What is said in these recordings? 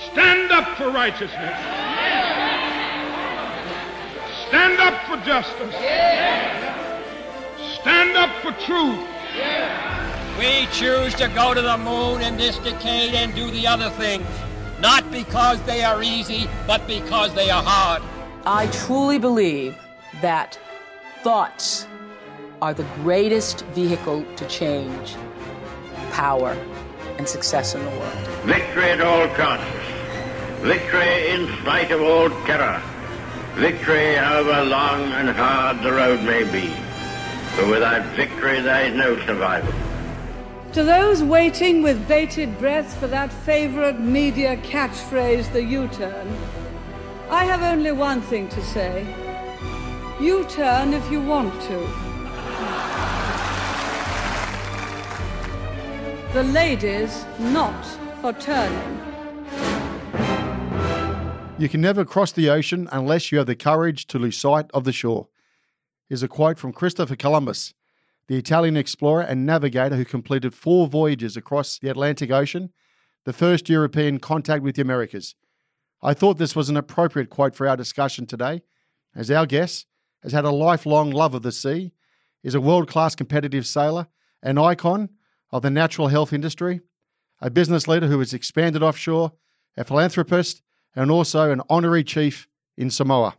Stand up for righteousness. Stand up for justice. Stand up for truth. We choose to go to the moon in this decade and do the other things, not because they are easy, but because they are hard. I truly believe that thoughts are the greatest vehicle to change power and success in the world. Victory at all costs. Victory in spite of all terror. Victory however long and hard the road may be. For without victory there is no survival. To those waiting with bated breath for that favorite media catchphrase, the U-turn, I have only one thing to say. U-turn if you want to. The ladies not for turning. You can never cross the ocean unless you have the courage to lose sight of the shore, is a quote from Christopher Columbus, the Italian explorer and navigator who completed 4 voyages across the Atlantic Ocean, the first European contact with the Americas. I thought this was an appropriate quote for our discussion today, as our guest has had a lifelong love of the sea, is a world-class competitive sailor, an icon of the natural health industry, a business leader who has expanded offshore, a philanthropist, and also an honorary chief in Samoa.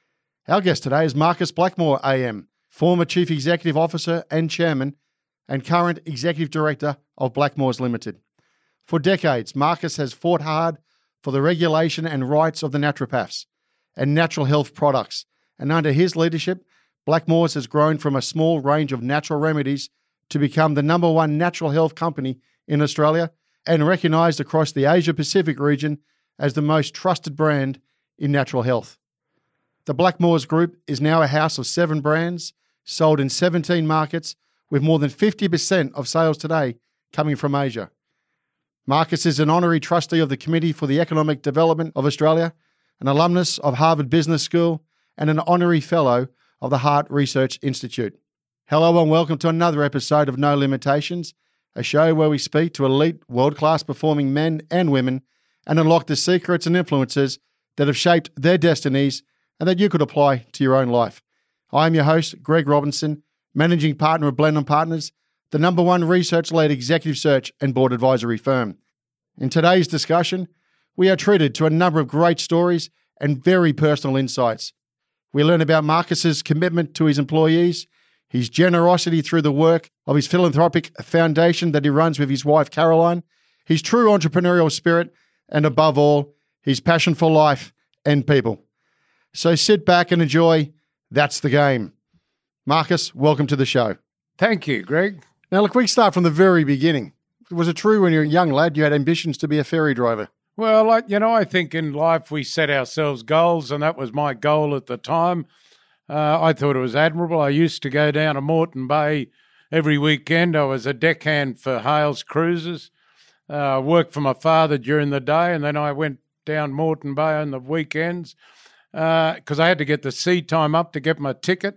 Our guest today is Marcus Blackmore AM, former Chief Executive Officer and Chairman, and current Executive Director of Blackmores Limited. For decades, Marcus has fought hard for the regulation and rights of the naturopaths and natural health products, and under his leadership, Blackmores has grown from a small range of natural remedies to become the #1 natural health company in Australia and recognised across the Asia-Pacific region as the most trusted brand in natural health. The Blackmores Group is now a house of 7 brands, sold in 17 markets, with more than 50% of sales today coming from Asia. Marcus is an honorary trustee of the Committee for the Economic Development of Australia, an alumnus of Harvard Business School, and an honorary fellow of the Heart Research Institute. Hello and welcome to another episode of No Limitations, a show where we speak to elite, world-class performing men and women and unlock the secrets and influences that have shaped their destinies and that you could apply to your own life. I'm your host, Greg Robinson, Managing Partner of Blenheim Partners, the #1 research-led executive search and board advisory firm. In today's discussion, we are treated to a number of great stories and very personal insights. We learn about Marcus's commitment to his employees, his generosity through the work of his philanthropic foundation that he runs with his wife, Caroline, his true entrepreneurial spirit, and above all, his passion for life and people. So sit back and enjoy That's the Game. Marcus, welcome to the show. Thank you, Greg. Now, look, we start from the very beginning. Was it true when you were a young lad you had ambitions to be a ferry driver? Well, I think in life we set ourselves goals, and that was my goal at the time. I thought it was admirable. I used to go down to Moreton Bay every weekend. I was a deckhand for Hales Cruises. Worked for my father during the day, and then I went down Moreton Bay on the weekends because I had to get the sea time up to get my ticket.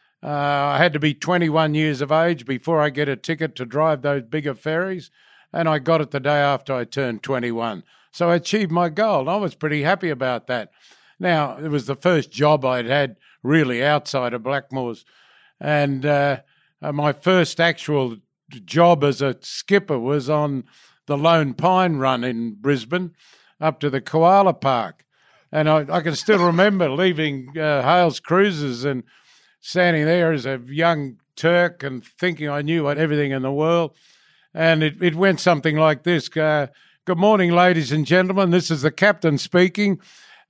I had to be 21 years of age before I get a ticket to drive those bigger ferries, and I got it the day after I turned 21. So I achieved my goal, and I was pretty happy about that. Now, it was the first job I'd had really outside of Blackmores, and my first actual job as a skipper was on the Lone Pine Run in Brisbane up to the Koala Park. And I can still remember leaving Hales Cruises and standing there as a young Turk and thinking I knew everything in the world. And it went something like this. Good morning, ladies and gentlemen. This is the captain speaking.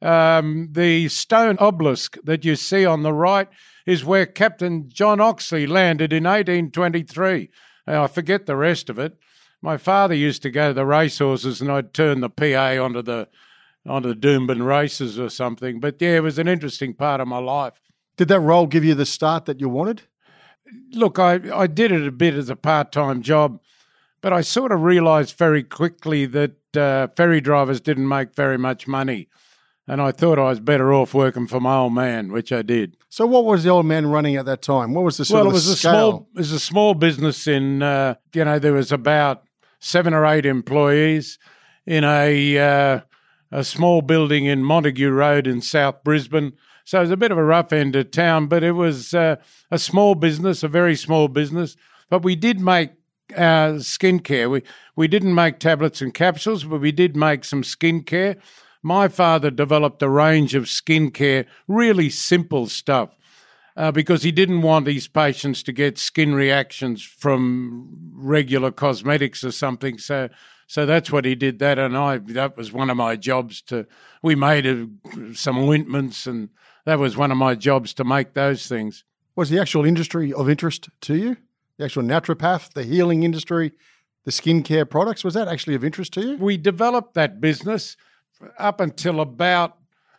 The stone obelisk that you see on the right is where Captain John Oxley landed in 1823. I forget the rest of it. My father used to go to the racehorses, and I'd turn the PA onto the Doomben races or something. But yeah, it was an interesting part of my life. Did that role give you the start that you wanted? Look, I did it a bit as a part-time job, but I sort of realised very quickly that ferry drivers didn't make very much money, and I thought I was better off working for my old man, which I did. So what was the old man running at that time? What was the sort of the scale? It was a small business in, there was about 7 or 8 employees in a a small building in Montague Road in South Brisbane. So it was a bit of a rough end of town, but it was a small business, a very small business. But we did make skincare. We didn't make tablets and capsules, but we did make some skincare. My father developed a range of skincare, really simple stuff, because he didn't want his patients to get skin reactions from regular cosmetics or something. So that's what he did that, and that was one of my jobs we made some ointments, and that was one of my jobs to make those things. Was the actual industry of interest to you? The actual naturopath, the healing industry, the skincare products, was that actually of interest to you? We developed that business up until about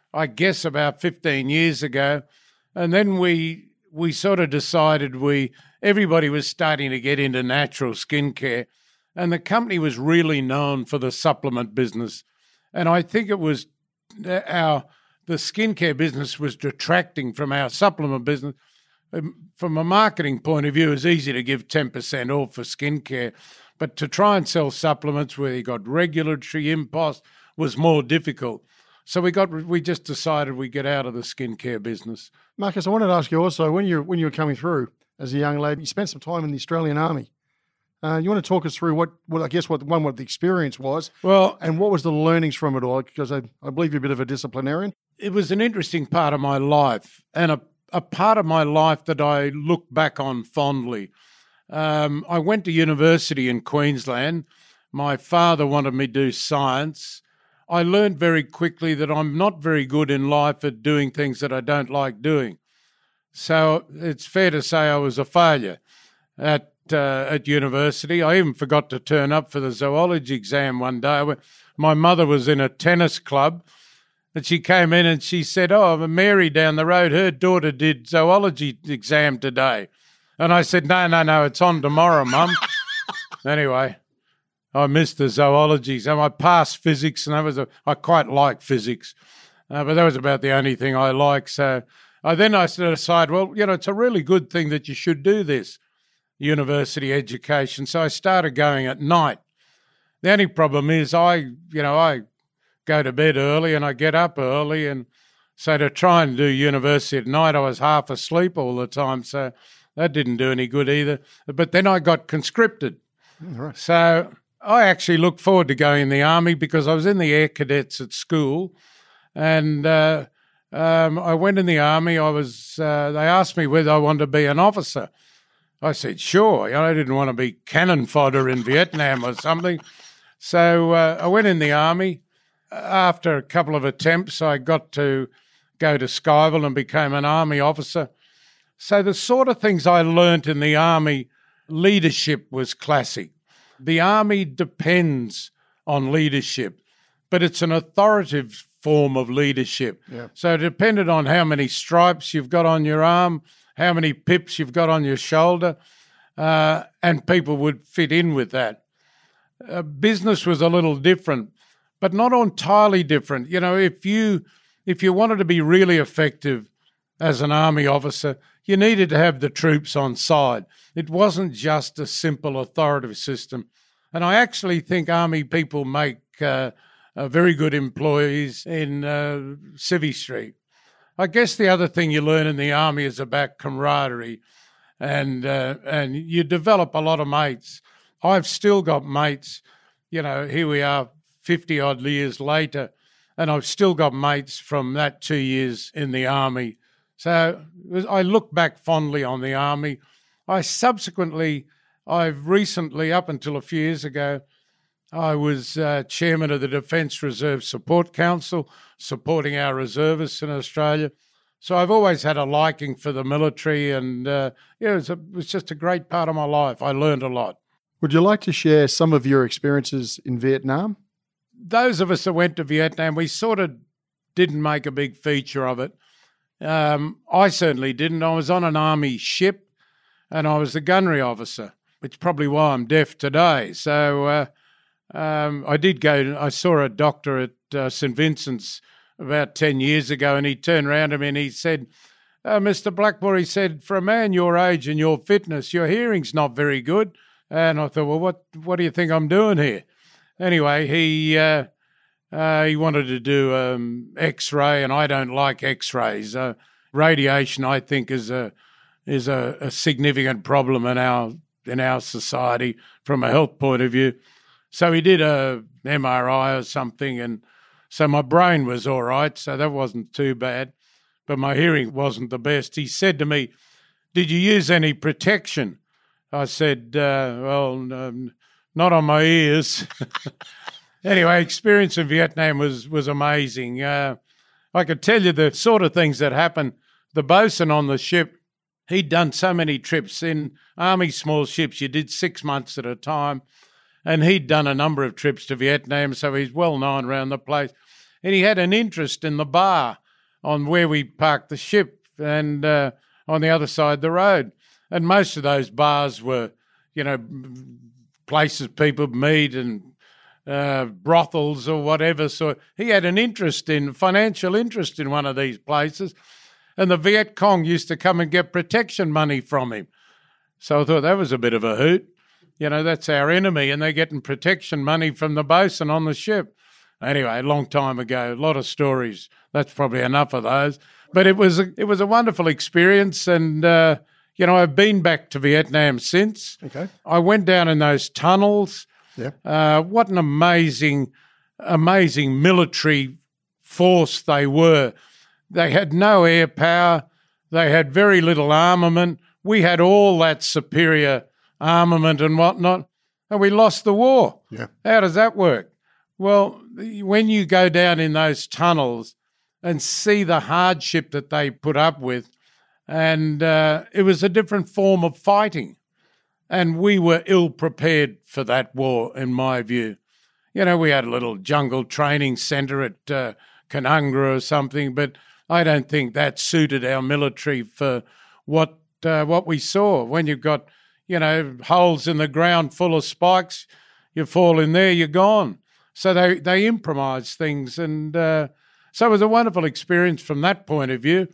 15 years ago, and then we sort of decided everybody was starting to get into natural skincare, and the company was really known for the supplement business. And I think it was the skincare business was detracting from our supplement business. From a marketing point of view, it's easy to give 10% off for skincare, but to try and sell supplements where you got regulatory impost was more difficult. So we just decided we'd get out of the skincare business. Marcus, I wanted to ask you also, when you were coming through as a young lady, you spent some time in the Australian Army. You want to talk us through what the experience was, well, and what was the learnings from it all? Because I believe you're a bit of a disciplinarian. It was an interesting part of my life, and a part of my life that I look back on fondly. I went to university in Queensland. My father wanted me to do science. I learned very quickly that I'm not very good in life at doing things that I don't like doing. So it's fair to say I was a failure at university. I even forgot to turn up for the zoology exam one day. My mother was in a tennis club, and she came in and she said, "Oh, Mary down the road, her daughter did zoology exam today." And I said, No, it's on tomorrow, Mum. Anyway, I missed the zoology exam. I passed physics, and I quite like physics, but that was about the only thing I like. So I decided, well, it's a really good thing that you should do this university education. So I started going at night. The only problem is I go to bed early and I get up early, and so to try and do university at night, I was half asleep all the time. So that didn't do any good either. But then I got conscripted. Right. So I actually looked forward to going in the army because I was in the air cadets at school, and I went in the army. They asked me whether I wanted to be an officer. I said, sure. I didn't want to be cannon fodder in Vietnam or something. So I went in the army. After a couple of attempts, I got to go to Skyville and became an army officer. So the sort of things I learnt in the army, leadership was classic. The army depends on leadership, but it's an authoritative form of leadership. Yeah. So it depended on how many stripes you've got on your arm, how many pips you've got on your shoulder, and people would fit in with that. Business was a little different, but not entirely different. If you wanted to be really effective as an army officer, you needed to have the troops on side. It wasn't just a simple authoritative system. And I actually think army people make very good employees in Civvy Street. I guess the other thing you learn in the army is about camaraderie, and you develop a lot of mates. I've still got mates, here we are 50-odd years later, and I've still got mates from that 2 years in the army. So I look back fondly on the army. I've recently, up until a few years ago, I was chairman of the Defence Reserve Support Council, supporting our reservists in Australia. So I've always had a liking for the military, and it was just a great part of my life. I learned a lot. Would you like to share some of your experiences in Vietnam? Those of us that went to Vietnam, we sort of didn't make a big feature of it. I certainly didn't. I was on an army ship, and I was the gunnery officer, which is probably why I'm deaf today. So I did go. I saw a doctor at St. Vincent's about 10 years ago, and he turned around to me and he said, Mr. Blackmore, he said, for a man your age and your fitness, your hearing's not very good. And I thought, well, what do you think I'm doing here? Anyway, He wanted to do X-ray, and I don't like X-rays. Radiation, I think, is a significant problem in our society from a health point of view. So he did a MRI or something, and so my brain was all right, so that wasn't too bad, but my hearing wasn't the best. He said to me, "Did you use any protection?" I said, not on my ears. Anyway, experience in Vietnam was amazing. I could tell you the sort of things that happened. The bosun on the ship, he'd done so many trips. In Army small ships, you did 6 months at a time, and he'd done a number of trips to Vietnam, so he's well known around the place. And he had an interest in the bar on where we parked the ship and on the other side of the road. And most of those bars were, places people meet and brothels or whatever. So he had an financial interest in one of these places. And the Viet Cong used to come and get protection money from him. So I thought that was a bit of a hoot. That's our enemy, and they're getting protection money from the bosun on the ship. Anyway, a long time ago, a lot of stories. That's probably enough of those. But it was a wonderful experience, and I've been back to Vietnam since. Okay. I went down in those tunnels. Yeah. What an amazing military force they were. They had no air power. They had very little armament. We had all that superior armament and whatnot, and we lost the war. Yeah. How does that work? Well, when you go down in those tunnels and see the hardship that they put up with, and it was a different form of fighting, and we were ill-prepared for that war, in my view. We had a little jungle training centre at Canungra or something, but I don't think that suited our military for what we saw. When you've got, holes in the ground full of spikes, you fall in there, you're gone. So they improvised things, and so it was a wonderful experience from that point of view.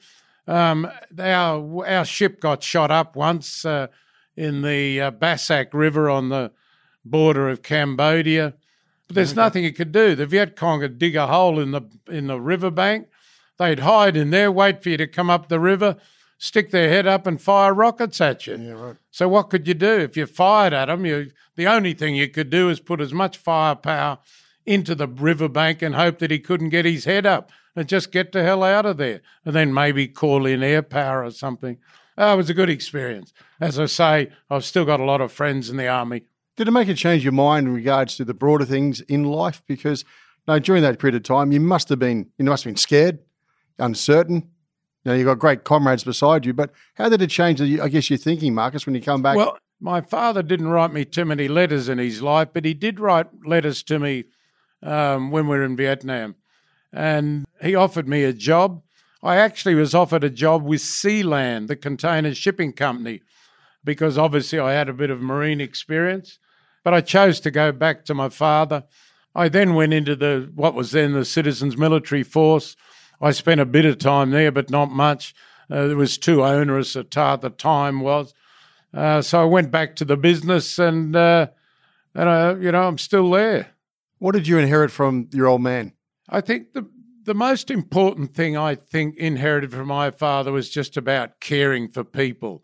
Our ship got shot up once in the Bassac River on the border of Cambodia. But there's nothing you could do. The Viet Cong would dig a hole in the riverbank. They'd hide in there, wait for you to come up the river, stick their head up and fire rockets at you. Yeah, right. So what could you do? If you fired at them, the only thing you could do is put as much firepower into the riverbank and hope that he couldn't get his head up and just get the hell out of there, and then maybe call in air power or something. It was a good experience. As I say, I've still got a lot of friends in the Army. Did it make you change your mind in regards to the broader things in life? Because during that period of time, you must have been scared, uncertain. You've got great comrades beside you, but how did it change, I guess, your thinking, Marcus, when you come back? Well, my father didn't write me too many letters in his life, but he did write letters to me when we were in Vietnam. And he offered me a job. I actually was offered a job with Sealand, the container shipping company, because obviously I had a bit of marine experience. But I chose to go back to my father. I then went into what was then the Citizens Military Force. I spent a bit of time there, but not much. It was too onerous at the time was. So I went back to the business, and I'm still there. What did you inherit from your old man? I think the most important thing I think inherited from my father was just about caring for people.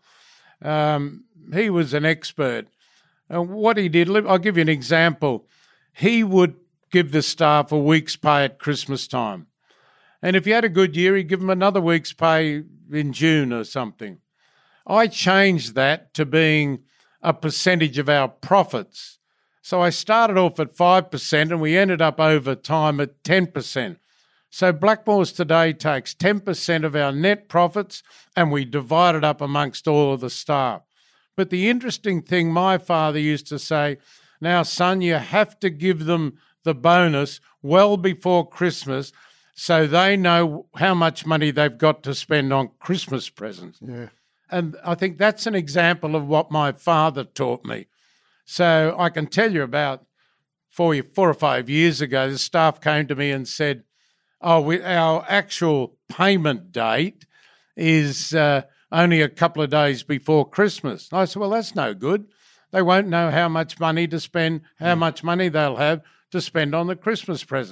He was an expert. What he did, I'll give you an example. He would give the staff a week's pay at Christmas time. And if you had a good year, he'd give them another week's pay in June or something. I changed that to being a percentage of our profits. So I started off at 5% and we ended up over time at 10%. So Blackmores today takes 10% of our net profits and we divide it up amongst all of the staff. But the interesting thing, my father used to say, now, son, you have to give them the bonus well before Christmas so they know how much money they've got to spend on Christmas presents. Yeah. And I think that's an example of what my father taught me. So I can tell you about 4 or 5 years ago, the staff came to me and said, our actual payment date is only a couple of days before Christmas. I said, well, that's no good. They won't know how much money to spend, how much money they'll have to spend on the Christmas presents.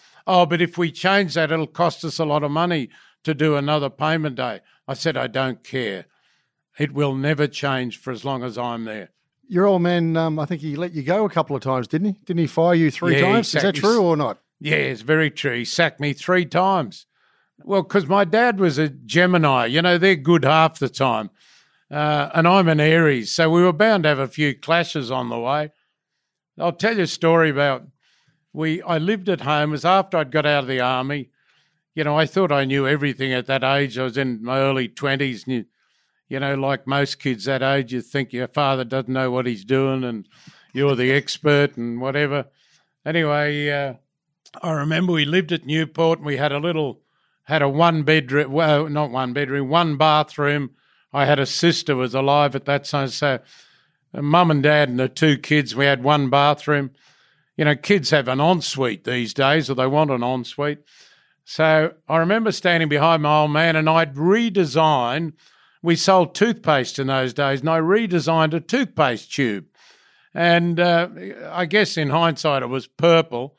"Oh, but if we change that, it'll cost us a lot of money to do another payment day." I said, "I don't care. It will never change for as long as I'm there." Your old man, I think he let you go a couple of times, didn't he? Didn't he fire you three times? Is that true or not? Yeah, it's very true. He sacked me 3 times. Well, because my dad was a Gemini. You know, they're good half the time. And I'm an Aries, so we were bound to have a few clashes on the way. I'll tell you a story about I lived at home. It was after I'd got out of the army. You know, I thought I knew everything at that age. I was in my early 20s. And you know, like most kids that age, you think your father doesn't know what he's doing and you're the expert and whatever. Anyway, I remember we lived at Newport and we had a 1-bedroom, well, not 1 bedroom, 1 bathroom. I had a sister who was alive at that time. So mum and dad and the 2 kids, we had 1 bathroom. You know, kids have an ensuite these days, or they want an ensuite. So I remember standing behind my old man and I'd redesigned. We sold toothpaste in those days, and I redesigned a toothpaste tube. And I guess in hindsight it was purple.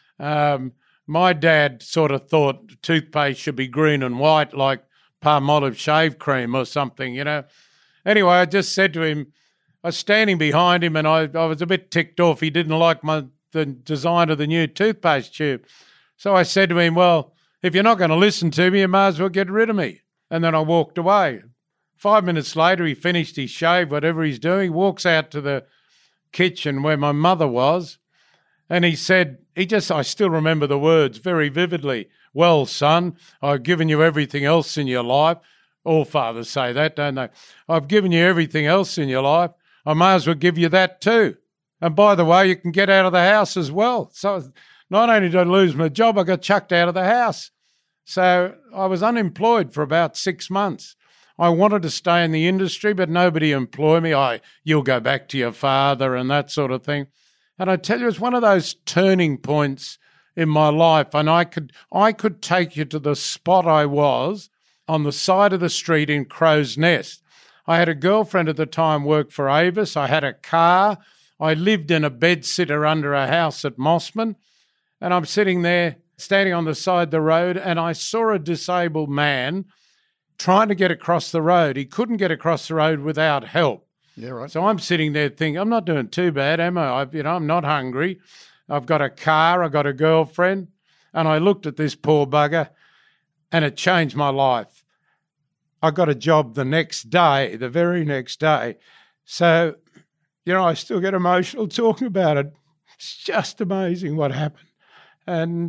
My dad sort of thought toothpaste should be green and white like Palmolive shave cream or something, you know. Anyway, I just said to him, I was standing behind him and I was a bit ticked off. He didn't like the design of the new toothpaste tube. So I said to him, "Well, if you're not going to listen to me, you might as well get rid of me." And then I walked away. 5 minutes later, he finished his shave, whatever he's doing, walks out to the kitchen where my mother was, and he said, I still remember the words very vividly, "Well, son, I've given you everything else in your life." All fathers say that, don't they? "I've given you everything else in your life. I may as well give you that too. And by the way, you can get out of the house as well." So not only did I lose my job, I got chucked out of the house. So I was unemployed for about 6 months. I wanted to stay in the industry, but nobody employed me. "You'll go back to your father," and that sort of thing. And I tell you, it's one of those turning points in my life. And I could take you to the spot I was on the side of the street in Crow's Nest. I had a girlfriend at the time work for Avis. I had a car. I lived in a bedsitter under a house at Mossman. And I'm sitting there, standing on the side of the road, and I saw a disabled man trying to get across the road. He couldn't get across the road without help. Yeah, right. So I'm sitting there thinking, I'm not doing too bad, am I? I'm not hungry. I've got a car. I've got a girlfriend. And I looked at this poor bugger, and it changed my life. I got a job the next day, the very next day. So, I still get emotional talking about it. It's just amazing what happened. And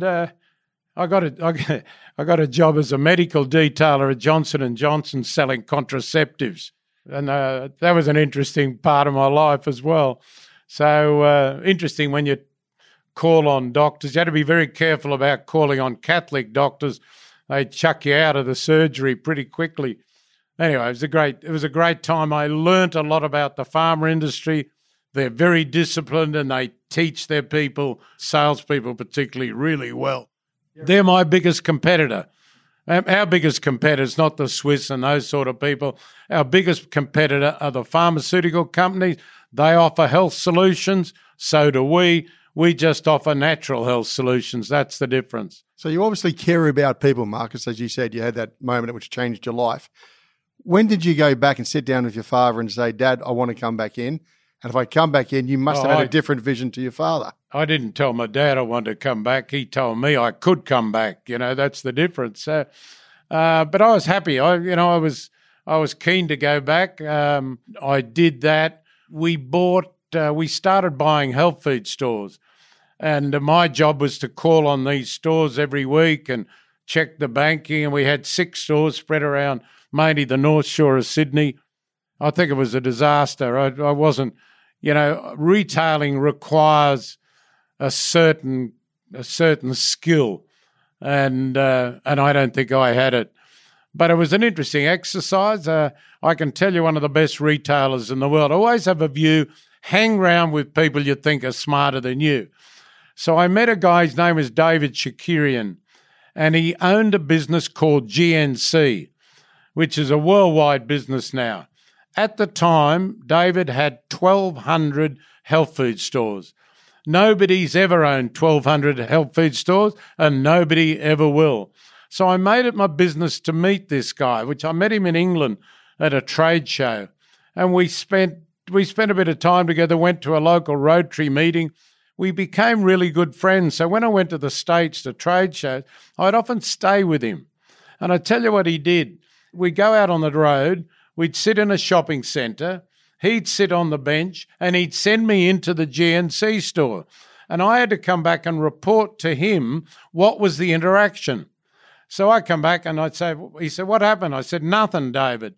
I got a job as a medical detailer at Johnson & Johnson selling contraceptives. And that was an interesting part of my life as well. So interesting when you call on doctors. You had to be very careful about calling on Catholic doctors. They chuck you out of the surgery pretty quickly. Anyway, it was a great time. I learnt a lot about the pharma industry. They're very disciplined and they teach their people, salespeople particularly, really well. They're my biggest competitor. Our biggest competitor is not the Swiss and those sort of people. Our biggest competitor are the pharmaceutical companies. They offer health solutions. So do we. We just offer natural health solutions. That's the difference. So you obviously care about people, Marcus. As you said, you had that moment which changed your life. When did you go back and sit down with your father and say, "Dad, I want to come back in"? And if I come back in, you must have had a different vision to your father. I didn't tell my dad I wanted to come back. He told me I could come back. That's the difference. But I was happy. I was keen to go back. I did that. We started buying health food stores. And my job was to call on these stores every week and check the banking. And we had 6 stores spread around mainly the North Shore of Sydney. I think it was a disaster. I wasn't, retailing requires a certain skill, and I don't think I had it. But it was an interesting exercise. I can tell you, one of the best retailers in the world. Always have a view, hang around with people you think are smarter than you. So I met a guy, his name was David Shakarian, and he owned a business called GNC, which is a worldwide business now. At the time, David had 1,200 health food stores. Nobody's ever owned 1,200 health food stores, and nobody ever will. So I made it my business to meet this guy, which I met him in England at a trade show. And we spent a bit of time together, went to a local Rotary meeting. We became really good friends. So when I went to the States to trade shows, I'd often stay with him. And I tell you what he did. We'd go out on the road, we'd sit in a shopping centre, he'd sit on the bench, and he'd send me into the GNC store. And I had to come back and report to him what was the interaction. So I come back and he said, what happened? I said, nothing, David.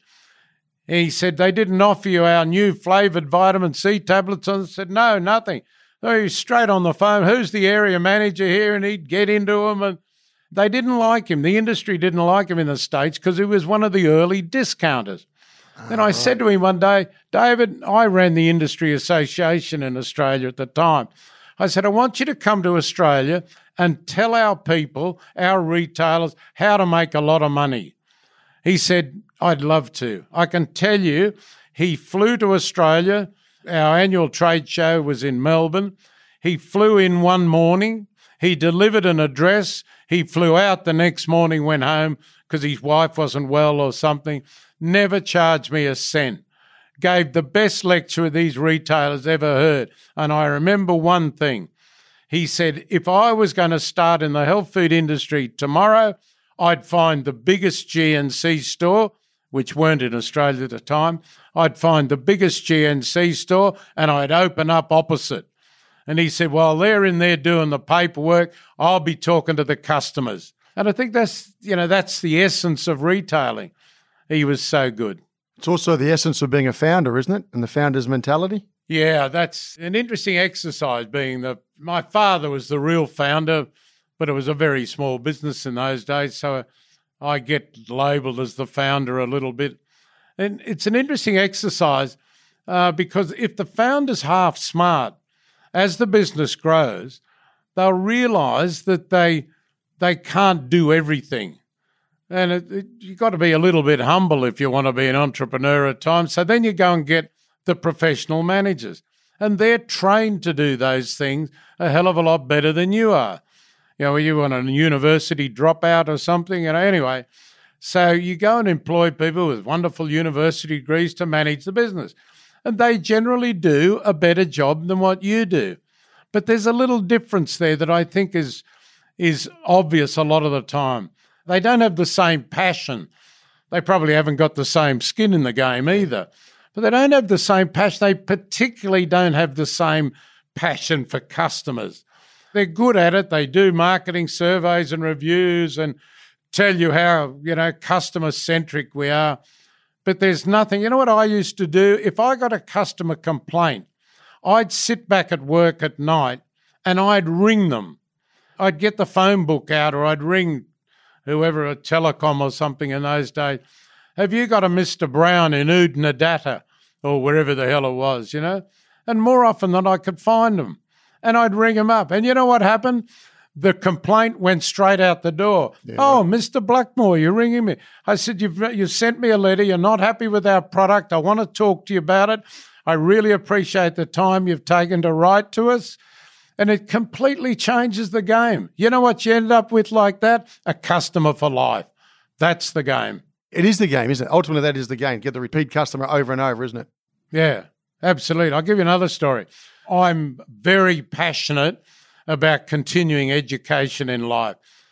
He said, they didn't offer you our new flavoured vitamin C tablets. I said, no, nothing. So he was straight on the phone, who's the area manager here? And he'd get into them. And they didn't like him. The industry didn't like him in the States because he was one of the early discounters. Then I said to him one day, David, I ran the industry association in Australia at the time. I said, I want you to come to Australia and tell our people, our retailers, how to make a lot of money. He said, I'd love to. I can tell you, he flew to Australia. Our annual trade show was in Melbourne. He flew in one morning. He delivered an address. He flew out the next morning, went home because his wife wasn't well or something. Never charged me a cent. Gave the best lecture these retailers ever heard. And I remember one thing. He said, if I was going to start in the health food industry tomorrow, I'd find the biggest GNC store, which weren't in Australia at the time. I'd find the biggest GNC store and I'd open up opposite. And he said, while they're in there doing the paperwork, I'll be talking to the customers. And I think that's the essence of retailing. He was so good. It's also the essence of being a founder, isn't it? And the founder's mentality. Yeah, that's an interesting exercise my father was the real founder, but it was a very small business in those days. So I get labelled as the founder a little bit. And it's an interesting exercise because if the founder's half smart, as the business grows, they'll realise that they can't do everything. And you've got to be a little bit humble if you want to be an entrepreneur at times. So then you go and get the professional managers. And they're trained to do those things a hell of a lot better than you are. You know, you want a university dropout or something, anyway. So you go and employ people with wonderful university degrees to manage the business. And they generally do a better job than what you do. But there's a little difference there that I think is obvious a lot of the time. They don't have the same passion. They probably haven't got the same skin in the game either. But they don't have the same passion. They particularly don't have the same passion for customers. They're good at it. They do marketing surveys and reviews and tell you how, customer-centric we are. But there's nothing. You know what I used to do? If I got a customer complaint, I'd sit back at work at night and I'd ring them. I'd get the phone book out or I'd ring whoever, a telecom or something in those days. Have you got a Mr. Brown in Oodnadatta or wherever the hell it was, And more often than I could find them. And I'd ring them up. And you know what happened? The complaint went straight out the door. Yeah. Oh, Mr. Blackmore, you're ringing me. I said, you've sent me a letter. You're not happy with our product. I want to talk to you about it. I really appreciate the time you've taken to write to us. And it completely changes the game. You know what you end up with like that? A customer for life. That's the game. It is the game, isn't it? Ultimately, that is the game. Get the repeat customer over and over, isn't it? Yeah, absolutely. I'll give you another story. I'm very passionate about continuing education in life.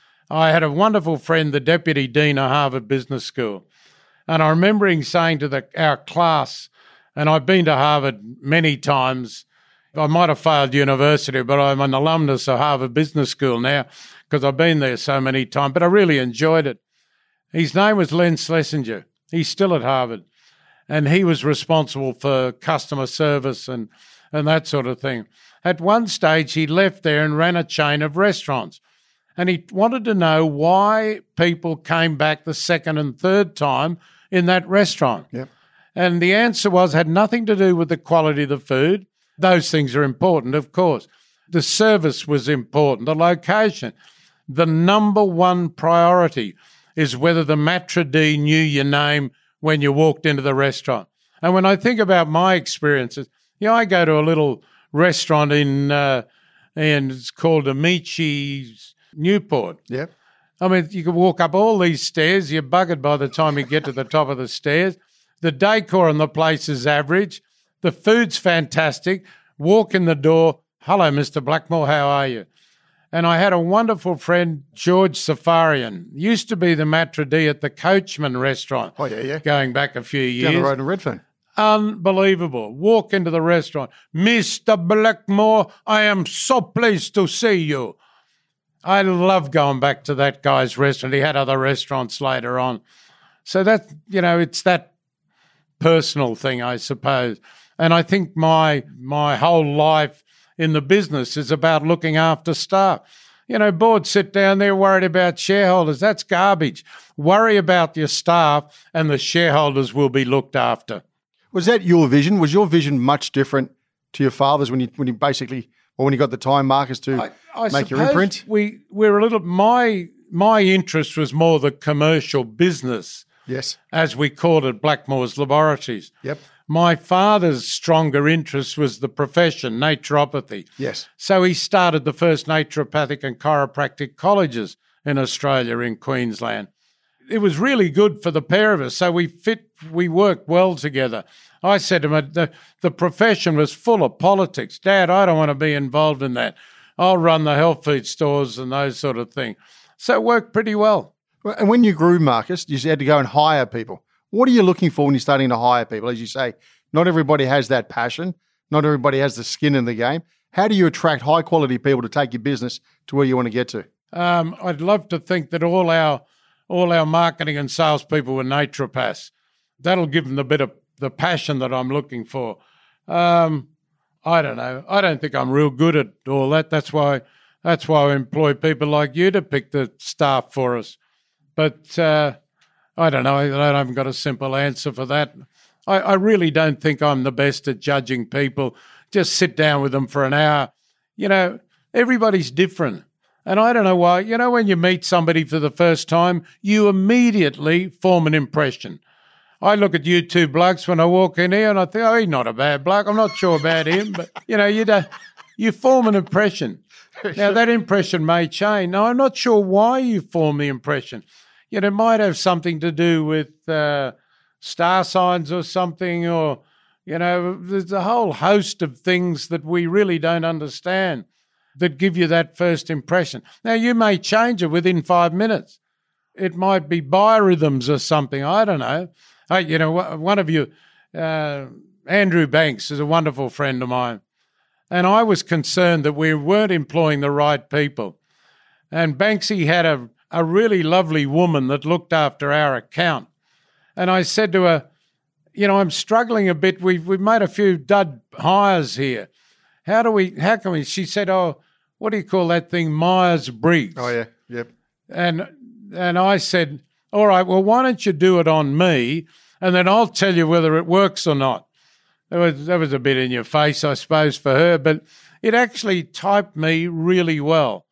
I had a wonderful friend, the Deputy Dean of Harvard Business School, and I remember him saying to our class, and I've been to Harvard many times. I might have failed university, but I'm an alumnus of Harvard Business School now because I've been there so many times, but I really enjoyed it. His name was Len Schlesinger. He's still at Harvard, and he was responsible for customer service and that sort of thing. At one stage, he left there and ran a chain of restaurants, and he wanted to know why people came back the second and third time in that restaurant. Yep. And the answer had nothing to do with the quality of the food. Those things are important, of course. The service was important, the location. The number one priority is whether the maitre d' knew your name when you walked into the restaurant. And when I think about my experiences, I go to a little restaurant in and it's called Amici Newport. Yep. I mean, you can walk up all these stairs. You're buggered by the time you get to the top of the stairs. The decor in the place is average. The food's fantastic. Walk in the door. Hello, Mr. Blackmore, how are you? And I had a wonderful friend, George Safarian. Used to be the maitre d' at the Coachman restaurant. Oh, yeah. Going back a few years. Down the road in Redfern. Unbelievable. Walk into the restaurant. Mr. Blackmore, I am so pleased to see you. I love going back to that guy's restaurant. He had other restaurants later on. So that, it's that personal thing, I suppose. And I think my whole life in the business is about looking after staff. Boards sit down there worried about shareholders. That's garbage. Worry about your staff and the shareholders will be looked after. Was that your vision? Was your vision much different to your father's when you basically, or when you got the time, Marcus, to make your imprint? We're a little. My interest was more the commercial business. Yes, as we called it, Blackmore's Laboratories. Yep. My father's stronger interest was the profession, naturopathy. Yes. So he started the first naturopathic and chiropractic colleges in Australia, in Queensland. It was really good for the pair of us. So we worked well together. I said to him, the profession was full of politics. Dad, I don't want to be involved in that. I'll run the health food stores and those sort of things. So it worked pretty well. And when you grew, Marcus, you had to go and hire people. What are you looking for when you're starting to hire people? As you say, not everybody has that passion. Not everybody has the skin in the game. How do you attract high-quality people to take your business to where you want to get to? I'd love to think that all our marketing and salespeople were naturopaths. That'll give them the passion that I'm looking for. I don't know. I don't think I'm real good at all that. That's why I employ people like you to pick the staff for us. But I don't know. I haven't got a simple answer for that. I really don't think I'm the best at judging people. Just sit down with them for an hour. Everybody's different. And I don't know why. When you meet somebody for the first time, you immediately form an impression. I look at you two blokes when I walk in here and I think, oh, he's not a bad bloke. I'm not sure about him. But, you form an impression. Now, that impression may change. Now, I'm not sure why you form the impression. It might have something to do with star signs or something, or, there's a whole host of things that we really don't understand that give you that first impression. Now, you may change it within 5 minutes. It might be biorhythms or something. I don't know. One of you, Andrew Banks, is a wonderful friend of mine. And I was concerned that we weren't employing the right people. And Banksy had a really lovely woman that looked after our account. And I said to her, I'm struggling a bit. We've made a few dud hires here. How can we? She said, oh, what do you call that thing? Myers-Briggs. Oh, yeah. Yep. And I said, all right, well, why don't you do it on me, and then I'll tell you whether it works or not. That was a bit in your face, I suppose, for her, but it actually typed me really well.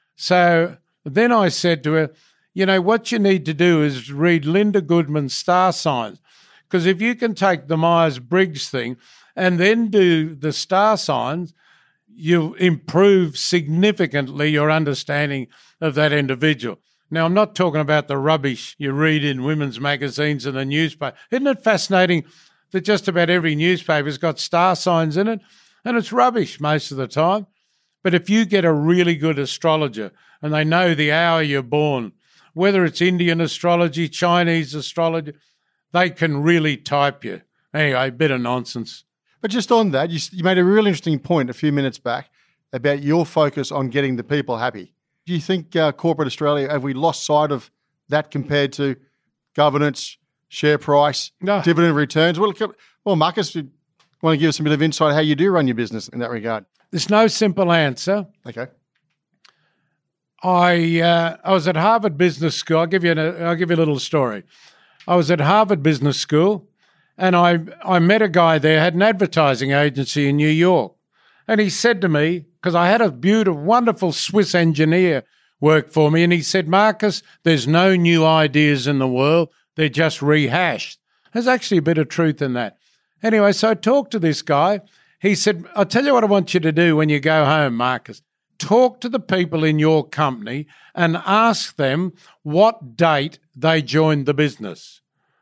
So then I said to her, what you need to do is read Linda Goodman's star signs, because if you can take the Myers-Briggs thing and then do the star signs, you'll improve significantly your understanding of that individual. Now, I'm not talking about the rubbish you read in women's magazines and the newspaper. Isn't it fascinating that just about every newspaper's got star signs in it? And it's rubbish most of the time. But if you get a really good astrologer and they know the hour you're born, whether it's Indian astrology, Chinese astrology, they can really type you. Anyway, a bit of nonsense. But just on that, you made a real interesting point a few minutes back about your focus on getting the people happy. Do you think corporate Australia, have we lost sight of that compared to governance, share price, dividend returns? Well, Marcus, you want to give us a bit of insight how you do run your business in that regard? There's no simple answer. Okay. I was at Harvard Business School. I'll give you a little story. I was at Harvard Business School, and I met a guy there, had an advertising agency in New York. And he said to me, because I had a beautiful, wonderful Swiss engineer work for me, and he said, Marcus, there's no new ideas in the world. They're just rehashed. There's actually a bit of truth in that. Anyway, so I talked to this guy. He said, I'll tell you what I want you to do when you go home, Marcus. talk to the people in your company and ask them what date they joined the business.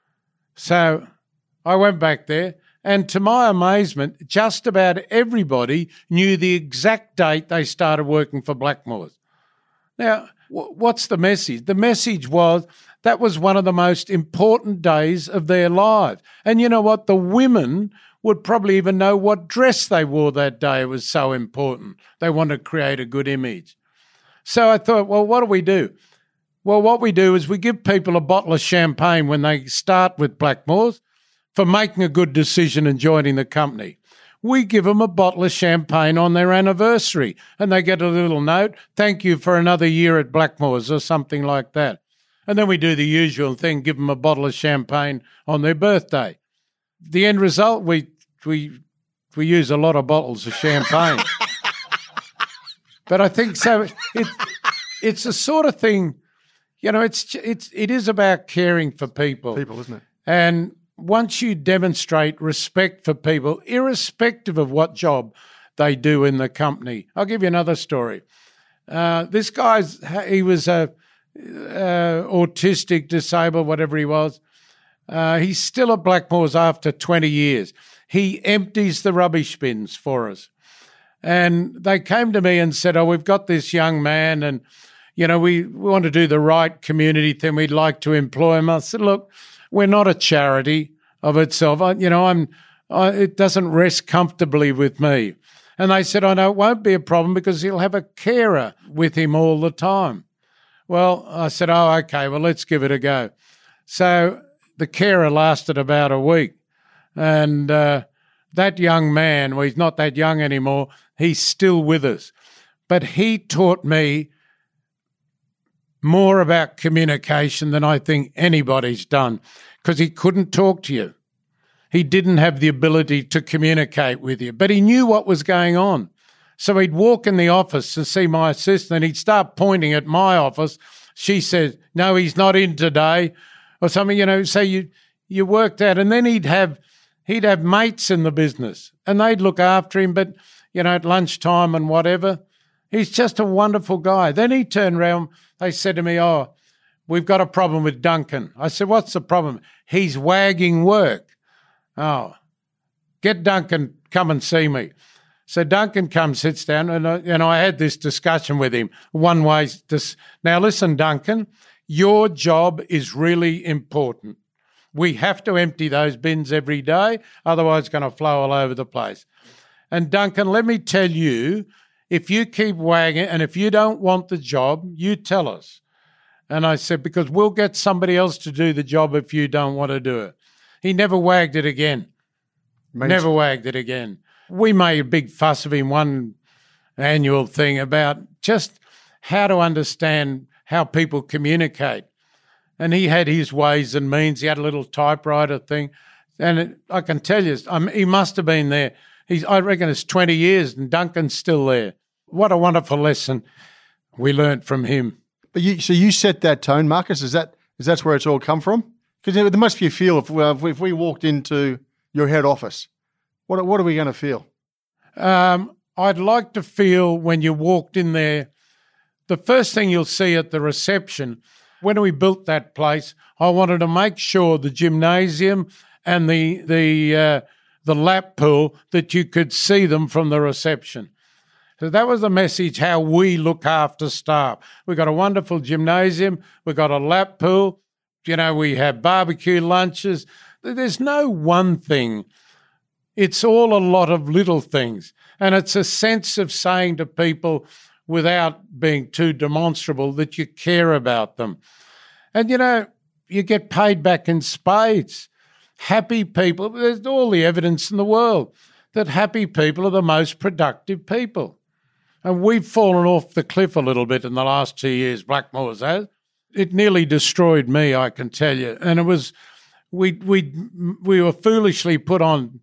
So I went back there, and to my amazement, just about everybody knew the exact date they started working for Blackmores. Now, what's the message? The message was that was one of the most important days of their lives. And you know what? The women would probably even know what dress they wore that day. It was so important. They wanted to create a good image. So I thought, well, what do we do? Well, what we do is we give people a bottle of champagne when they start with Blackmores for making a good decision and joining the company. We give them a bottle of champagne on their anniversary, and they get a little note, thank you for another year at Blackmores, or something like that. And then we do the usual thing, give them a bottle of champagne on their birthday. The end result, we use a lot of bottles of champagne. But I think so. It's the sort of thing, it is about caring for people. People, isn't it? And once you demonstrate respect for people, irrespective of what job they do in the company. I'll give you another story. This he was autistic, disabled, whatever he was. He's still at Blackmores after 20 years. He empties the rubbish bins for us. And they came to me and said, we've got this young man and, we want to do the right community thing. We'd like to employ him. I said, look, we're not a charity of itself. It doesn't rest comfortably with me. And they said, no, it won't be a problem because he'll have a carer with him all the time. Well, I said, okay, well, let's give it a go. So the carer lasted about a week. And that young man, well, he's not that young anymore, he's still with us. But he taught me more about communication than I think anybody's done because he couldn't talk to you. He didn't have the ability to communicate with you, but he knew what was going on. So he'd walk in the office to see my assistant and he'd start pointing at my office. She said, no, he's not in today or something, so you worked out. And then he'd have mates in the business and they'd look after him, but, at lunchtime and whatever. He's just a wonderful guy. Then he turned around. They said to me, we've got a problem with Duncan. I said, what's the problem? He's wagging work. Get Duncan, come and see me. So Duncan comes, sits down, and I had this discussion with him. One way, now listen, Duncan, your job is really important. We have to empty those bins every day, otherwise it's going to flow all over the place. And Duncan, let me tell you, if you keep wagging and if you don't want the job, you tell us. And I said, because we'll get somebody else to do the job if you don't want to do it. He never wagged it again. Never wagged it again. We made a big fuss of him one annual thing about just how to understand how people communicate. And he had his ways and means. He had a little typewriter thing. And I can tell you, he must have been there. I reckon it's 20 years and Duncan's still there. What a wonderful lesson we learnt from him. But you set that tone, Marcus. Is that's where it's all come from? Because there must be a feel if we walked into your head office, what are we going to feel? I'd like to feel when you walked in there, the first thing you'll see at the reception, when we built that place, I wanted to make sure the gymnasium and the lap pool that you could see them from the reception. So that was the message, how we look after staff. We've got a wonderful gymnasium. We've got a lap pool. We have barbecue lunches. There's no one thing. It's all a lot of little things. And it's a sense of saying to people without being too demonstrable that you care about them. And, you get paid back in spades. Happy people, there's all the evidence in the world that happy people are the most productive people. And we've fallen off the cliff a little bit in the last 2 years, Blackmores has. It nearly destroyed me, I can tell you. And it was, we were foolishly put on,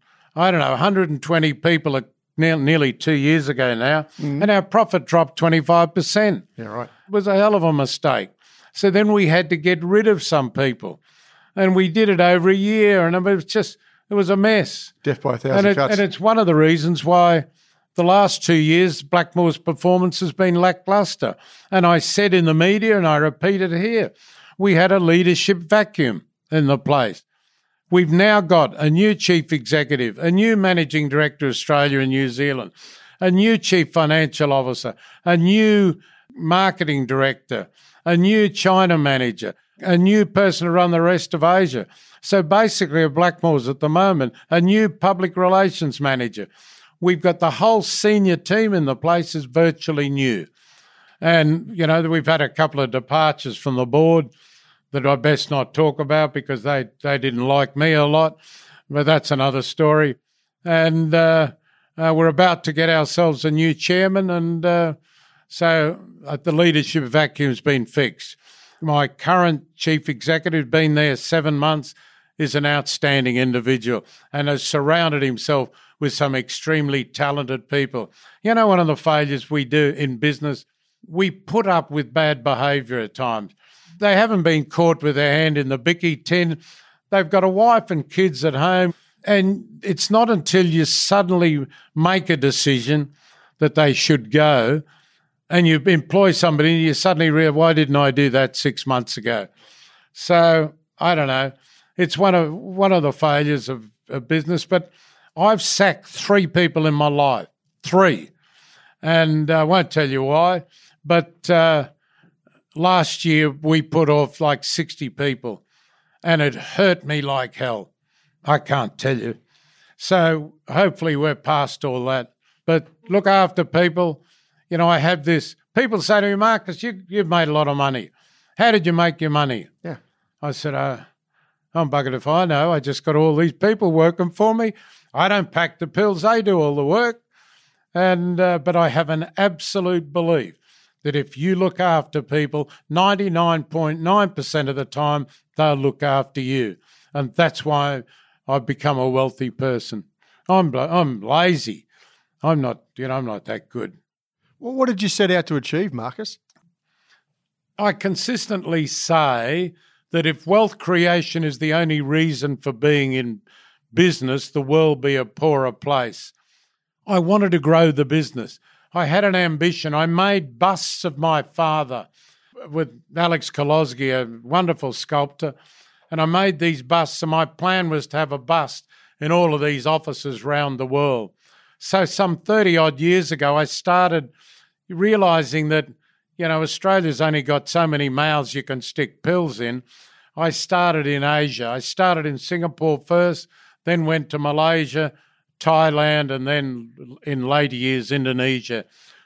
120 people nearly 2 years ago now, and our profit dropped 25%. Yeah, right. It was a hell of a mistake. So then we had to get rid of some people. And we did it over a year, and it was a mess. Death by a thousand cuts. And it's one of the reasons why the last 2 years, Blackmore's performance has been lacklustre. And I said in the media, and I repeat it here, we had a leadership vacuum in the place. We've now got a new chief executive, a new managing director of Australia and New Zealand, a new chief financial officer, a new marketing director, a new China manager, a new person to run the rest of Asia. So basically at Blackmore's at the moment, a new public relations manager. We've got the whole senior team in the place is virtually new. And, you know, we've had a couple of departures from the board that I best not talk about because they didn't like me a lot, but that's another story. And we're about to get ourselves a new chairman, and so the leadership vacuum's been fixed. My current chief executive, been there 7 months, is an outstanding individual and has surrounded himself with some extremely talented people. You know, one of the failures we do in business, we put up with bad behaviour at times. They haven't been caught with their hand in the bicky tin. They've got a wife and kids at home, and it's not until you suddenly make a decision that they should go and you employ somebody and you suddenly realize, why didn't I do that 6 months ago? So, I don't know. It's one of the failures of business, but I've sacked 3 people in my life, 3. And I won't tell you why, but last year we put off like 60 people and it hurt me like hell. I can't tell you. So hopefully we're past all that. But look after people. You know, I have this. People say to me, Marcus, you've made a lot of money. How did you make your money? Yeah. I said, I'm buggered if I know. I just got all these people working for me. I don't pack the pills. They do all the work. And but I have an absolute belief that if you look after people, 99.9% of the time, they'll look after you. And that's why I've become a wealthy person. I'm lazy. I'm not that good. Well, what did you set out to achieve, Marcus? I consistently say that if wealth creation is the only reason for being in business, the world be a poorer place. I wanted to grow the business. I had an ambition. I made busts of my father with Alex Kolosky, a wonderful sculptor, and I made these busts, and my plan was to have a bust in all of these offices around the world. So some 30-odd years ago, I started realising that, you know, Australia's only got so many mouths you can stick pills in. I started in Asia. I started in Singapore first, then went to Malaysia, Thailand, and then in later years, Indonesia.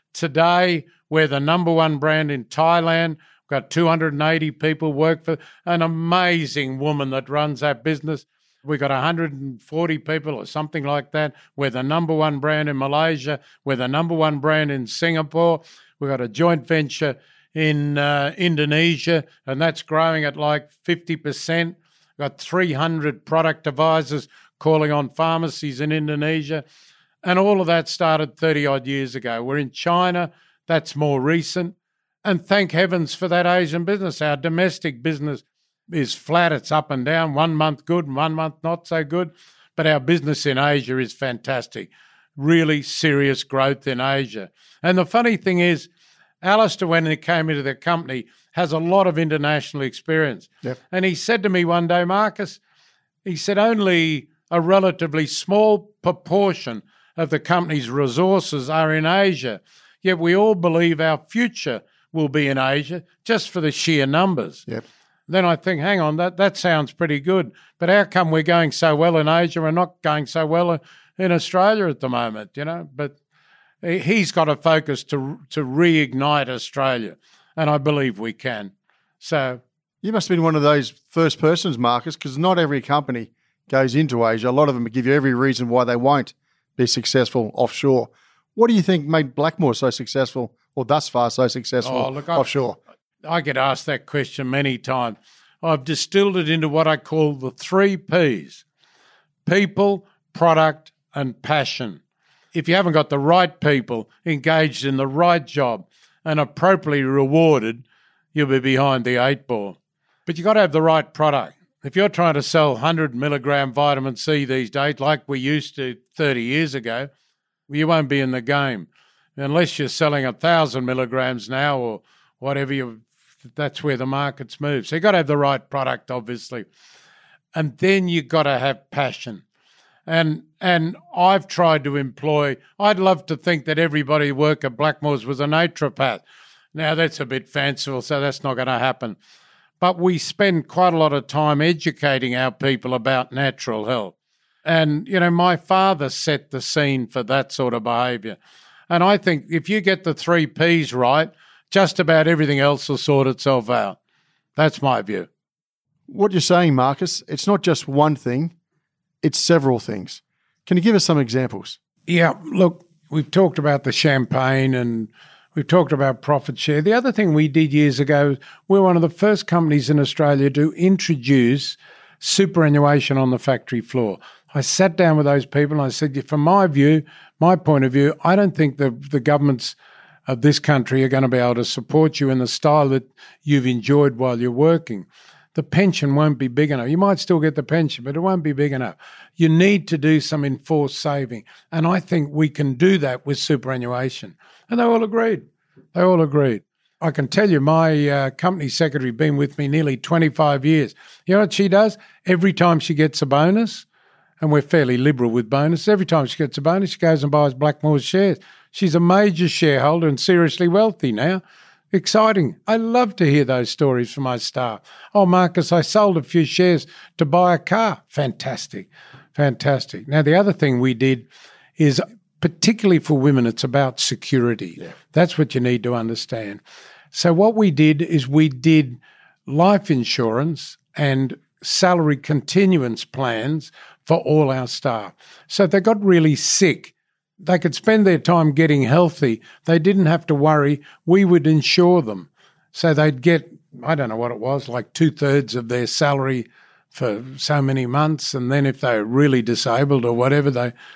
Today, we're the number 1 brand in Thailand. We've got 280 people work for an amazing woman that runs that business. We've got 140 people or something like that. We're the number 1 brand in Malaysia. We're the number 1 brand in Singapore. We've got a joint venture in Indonesia, and that's growing at like 50%. We've got 300 product advisors calling on pharmacies in Indonesia. And all of that started 30-odd years ago. We're in China. That's more recent. And thank heavens for that Asian business. Our domestic business is flat. It's up and down, 1 month good and 1 month not so good. But our business in Asia is fantastic. Really serious growth in Asia. And the funny thing is, Alistair, when he came into the company, has a lot of international experience. Yep. And he said to me one day, Marcus, he said, only a relatively small proportion of the company's resources are in Asia, yet we all believe our future will be in Asia just for the sheer numbers. Yep. Then I think, hang on, that sounds pretty good. But how come we're going so well in Asia and not going so well in Australia at the moment, you know? But he's got a focus to reignite Australia, and I believe we can. So you must have been one of those first persons, Marcus, because not every company goes into Asia. A lot of them give you every reason why they won't be successful offshore. What do you think made Blackmore so successful, or thus far so successful offshore? I get asked that question many times. I've distilled it into what I call the 3 Ps: people, product, and passion. If you haven't got the right people engaged in the right job and appropriately rewarded, you'll be behind the 8 ball. But you've got to have the right product. If you're trying to sell 100 milligram vitamin C these days, like we used to 30 years ago, you won't be in the game. Unless you're selling 1,000 milligrams now or whatever, that's where the markets move. So you've got to have the right product, obviously. And then you've got to have passion. And I've tried to employ, I'd love to think that everybody who worked at Blackmores was a naturopath. Now, that's a bit fanciful, so that's not going to happen. But we spend quite a lot of time educating our people about natural health. And, my father set the scene for that sort of behaviour. And I think if you get the 3 Ps right, just about everything else will sort itself out. That's my view. What you're saying, Marcus, it's not just one thing, it's several things. Can you give us some examples? Yeah, look, we've talked about the champagne and we've talked about profit share. The other thing we did years ago, we're one of the first companies in Australia to introduce superannuation on the factory floor. I sat down with those people and I said, from my point of view, I don't think the governments of this country are going to be able to support you in the style that you've enjoyed while you're working. The pension won't be big enough. You might still get the pension, but it won't be big enough. You need to do some enforced saving. And I think we can do that with superannuation. And they all agreed. I can tell you, my company secretary has been with me nearly 25 years. You know what she does? Every time she gets a bonus, and we're fairly liberal with bonuses, every time she gets a bonus, she goes and buys Blackmores shares. She's a major shareholder and seriously wealthy now. Exciting. I love to hear those stories from my staff. Oh, Marcus, I sold a few shares to buy a car. Fantastic. Now, the other thing we did is, particularly for women, it's about security. Yeah. That's what you need to understand. So what we did is we did life insurance and salary continuance plans for all our staff. So if they got really sick, they could spend their time getting healthy. They didn't have to worry. We would insure them. So they'd get, I don't know what it was, like 2/3 of their salary for so many months. And then if they're really disabled or whatever,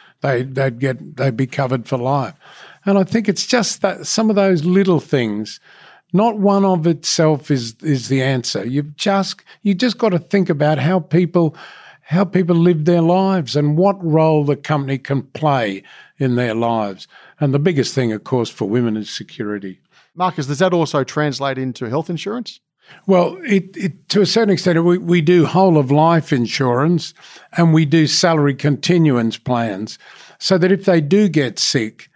they'd be covered for life. And I think it's just that some of those little things, not one of itself is the answer. You just got to think about how people live their lives and what role the company can play in their lives. And the biggest thing, of course, for women is security. Marcus, does that also translate into health insurance? Well, it to a certain extent, we do whole of life insurance and we do salary continuance plans so that if they do get sick,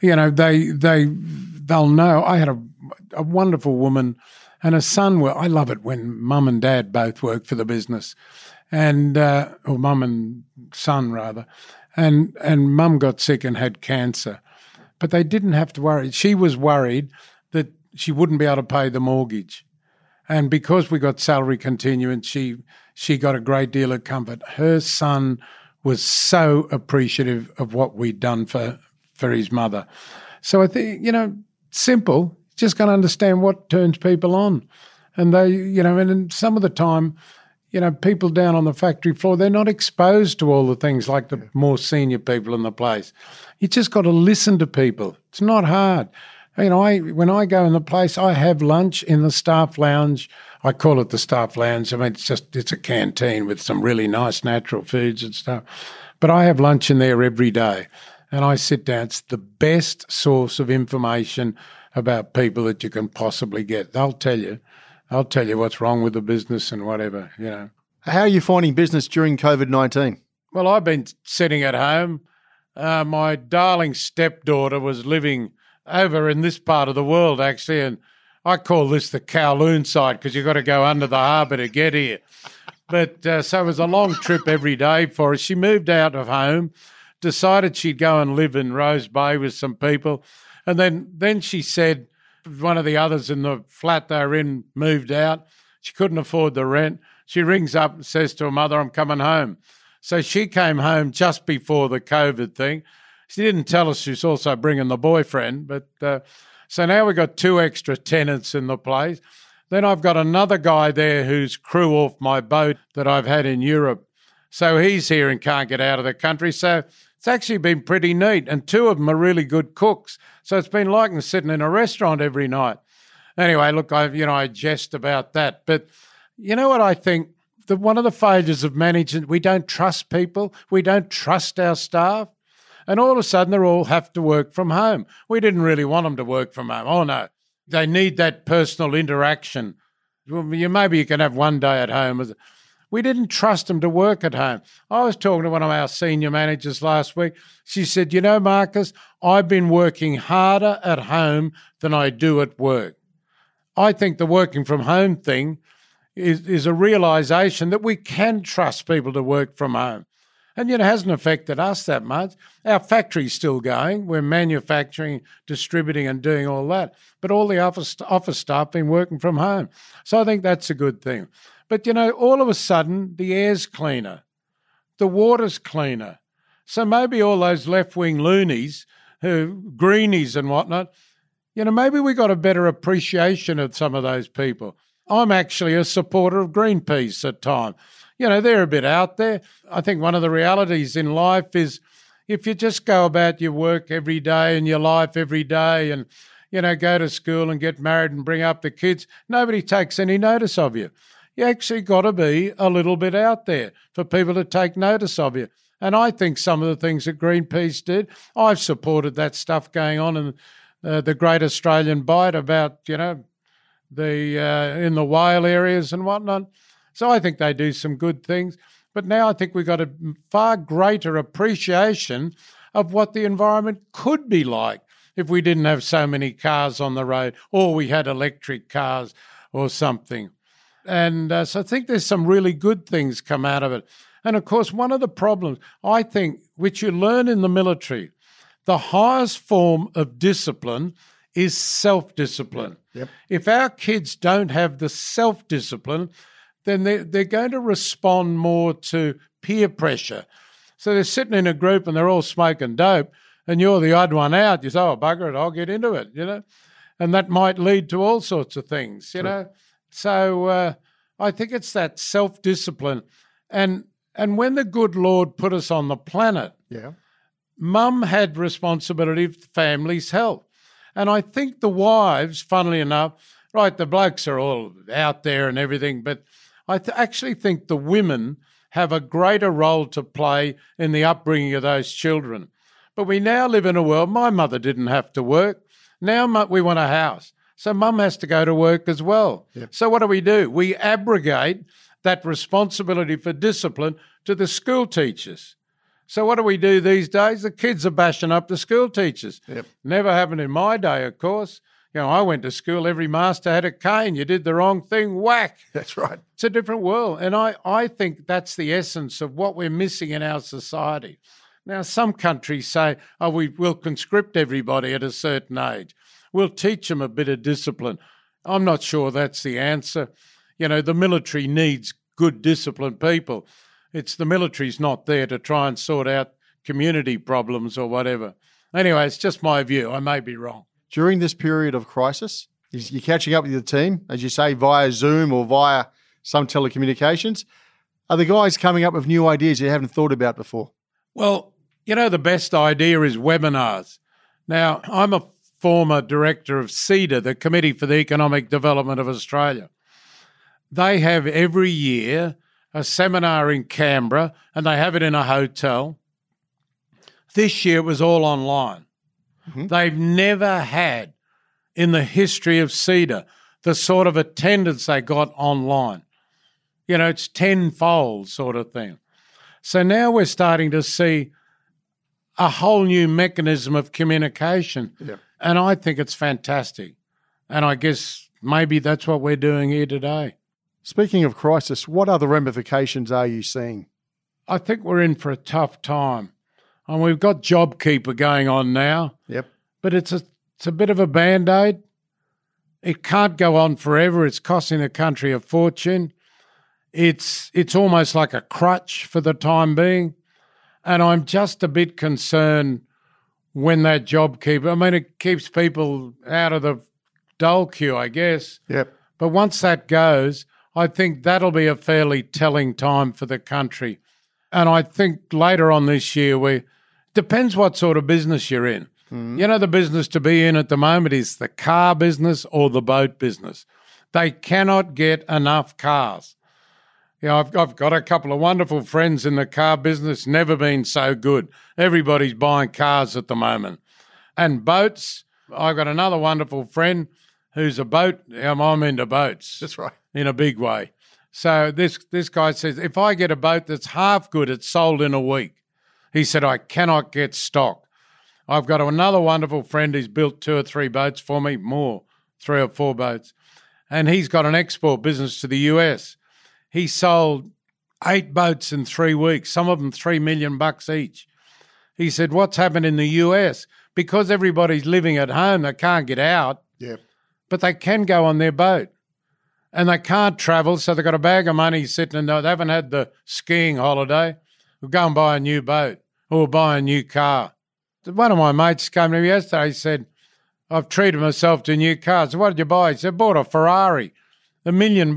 they'll know. I had a wonderful woman and a son. I love it when mum and dad both work for the business. And or mum and son rather, and mum got sick and had cancer, but they didn't have to worry. She was worried that she wouldn't be able to pay the mortgage, and because we got salary continuance, she got a great deal of comfort. Her son was so appreciative of what we'd done for his mother. So I think simple. Just got to understand what turns people on, and they and some of the time. People down on the factory floor, they're not exposed to all the things like the more senior people in the place. You just got to listen to people. It's not hard. When I go in the place, I have lunch in the staff lounge. I call it the staff lounge. I mean, it's a canteen with some really nice natural foods and stuff. But I have lunch in there every day, and I sit down. It's the best source of information about people that you can possibly get. They'll tell you what's wrong with the business and whatever, How are you finding business during COVID-19? Well, I've been sitting at home. My darling stepdaughter was living over in this part of the world, actually, and I call this the Kowloon side because you've got to go under the harbour to get here. But so it was a long trip every day for her. She moved out of home, decided she'd go and live in Rose Bay with some people, and then she said, one of the others in the flat they were in moved out. She couldn't afford the rent. She rings up and says to her mother, I'm coming home. So she came home just before the COVID thing. She didn't tell us she was also bringing the boyfriend. But so now we've got 2 extra tenants in the place. Then I've got another guy there who's crew off my boat that I've had in Europe. So he's here and can't get out of the country. So it's actually been pretty neat. And 2 of them are really good cooks. So it's been like sitting in a restaurant every night. Anyway, look, I jest about that. But you know what I think? One of the failures of management, we don't trust people. We don't trust our staff. And all of a sudden, they all have to work from home. We didn't really want them to work from home. Oh, no. They need that personal interaction. Maybe you can have one day at home. We didn't trust them to work at home. I was talking to one of our senior managers last week. She said, you know, Marcus, I've been working harder at home than I do at work. I think the working from home thing is a realisation that we can trust people to work from home. And, it hasn't affected us that much. Our factory's still going. We're manufacturing, distributing and doing all that. But all the office staff been working from home. So I think that's a good thing. But, all of a sudden, the air's cleaner. The water's cleaner. So maybe all those left-wing loonies, greenies and whatnot, maybe we got a better appreciation of some of those people. I'm actually a supporter of Greenpeace at times. They're a bit out there. I think one of the realities in life is if you just go about your work every day and your life every day and, go to school and get married and bring up the kids, nobody takes any notice of you. You actually got to be a little bit out there for people to take notice of you. And I think some of the things that Greenpeace did, I've supported that stuff going on in the Great Australian Bight about, in the whale areas and whatnot. So I think they do some good things. But now I think we've got a far greater appreciation of what the environment could be like if we didn't have so many cars on the road or we had electric cars or something. And so I think there's some really good things come out of it. And, of course, one of the problems, I think, which you learn in the military, the highest form of discipline is self-discipline. Yep. If our kids don't have the self-discipline, then they're going to respond more to peer pressure. So they're sitting in a group and they're all smoking dope and you're the odd one out. You say, oh, bugger it, I'll get into it, And that might lead to all sorts of things, you know. So I think it's that self-discipline. And when the good Lord put us on the planet, Mum had responsibility for the family's health. And I think the wives, funnily enough, right, the blokes are all out there and everything, but I actually think the women have a greater role to play in the upbringing of those children. But we now live in a world, my mother didn't have to work. Now we want a house. So Mum has to go to work as well. Yep. So what do? We abrogate that responsibility for discipline to the school teachers. So what do we do these days? The kids are bashing up the school teachers. Yep. Never happened in my day, of course. I went to school, every master had a cane. You did the wrong thing, whack. That's right. It's a different world. And I think that's the essence of what we're missing in our society. Now, some countries say, we'll conscript everybody at a certain age. We'll teach them a bit of discipline. I'm not sure that's the answer. The military needs good, disciplined people. The military's not there to try and sort out community problems or whatever. Anyway, it's just my view. I may be wrong. During this period of crisis, you're catching up with your team, as you say, via Zoom or via some telecommunications. Are the guys coming up with new ideas you haven't thought about before? Well, the best idea is webinars. Now, I'm a former director of CEDA, the Committee for the Economic Development of Australia. They have every year a seminar in Canberra, and they have it in a hotel. This year it was all online. Mm-hmm. They've never had, in the history of CEDA, the sort of attendance they got online. It's tenfold sort of thing. So now we're starting to see a whole new mechanism of communication, and I think it's fantastic. And I guess maybe that's what we're doing here today. Speaking of crisis, what other ramifications are you seeing? I think we're in for a tough time. And we've got JobKeeper going on now. Yep. But it's a bit of a Band-Aid. It can't go on forever. It's costing the country a fortune. It's almost like a crutch for the time being. And I'm just a bit concerned when that JobKeeper, it keeps people out of the dole queue, I guess. Yep. But once that goes, I think that'll be a fairly telling time for the country. And I think later on this year, depends what sort of business you're in. Mm. The business to be in at the moment is the car business or the boat business. They cannot get enough cars. I've got a couple of wonderful friends in the car business, never been so good. Everybody's buying cars at the moment. And boats, I've got another wonderful friend who's I'm into boats. That's right. In a big way. So this guy says, if I get a boat that's half good, it's sold in a week. He said, I cannot get stock. I've got another wonderful friend who's built 2 or 3 boats for me, more, 3 or 4 boats. And he's got an export business to the US. He sold 8 boats in 3 weeks, some of them $3 million each. He said, what's happened in the US? Because everybody's living at home, they can't get out, but they can go on their boat. And they can't travel, so they've got a bag of money sitting in there. They haven't had the skiing holiday. We'll go and buy a new boat or buy a new car. One of my mates came to me yesterday. He said, I've treated myself to a new car. So what did you buy? He said, bought a Ferrari, $1 million.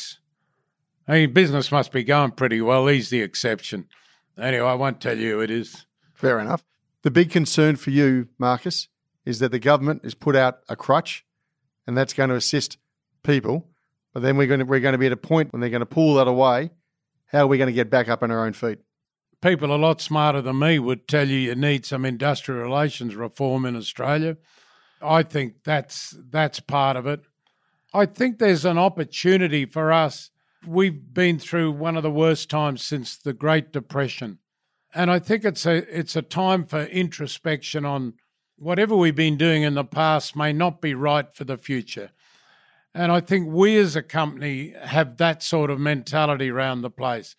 I mean, business must be going pretty well. He's the exception. Anyway, I won't tell you who it is. Fair enough. The big concern for you, Marcus, is that the government has put out a crutch, and that's going to assist people. But then we're going to be at a point when they're going to pull that away. How are we going to get back up on our own feet? People a lot smarter than me would tell you need some industrial relations reform in Australia. I think that's part of it. I think there's an opportunity for us. We've been through one of the worst times since the Great Depression. And I think it's a time for introspection on whatever we've been doing in the past may not be right for the future. And I think we as a company have that sort of mentality around the place.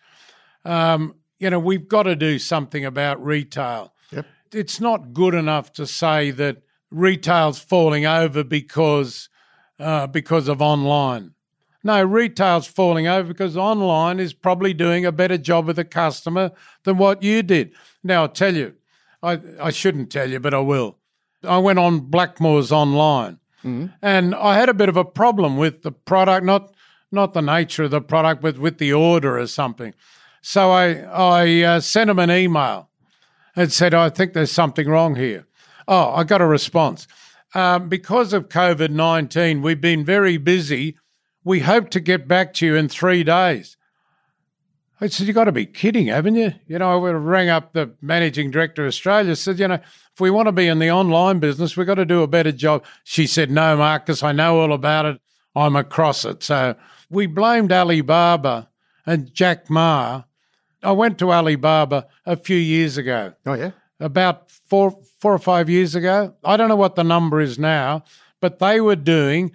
We've got to do something about retail. Yep. It's not good enough to say that retail's falling over because of online. No, retail's falling over because online is probably doing a better job with the customer than what you did. Now, I'll tell you, I shouldn't tell you, but I will. I went on Blackmores online. And I had a bit of a problem with the product, not the nature of the product, but with the order or something. So I sent them an email and said, I think there's something wrong here. Oh, I got a response. Because of COVID-19, we've been very busy. We hope to get back to you in 3 days. I said, you've got to be kidding, haven't you? I rang up the managing director of Australia, said, if we want to be in the online business, we've got to do a better job. She said, no, Marcus, I know all about it. I'm across it. So we blamed Alibaba and Jack Ma. I went to Alibaba a few years ago. Oh, yeah? About 4 or 5 years ago. I don't know what the number is now, but they were doing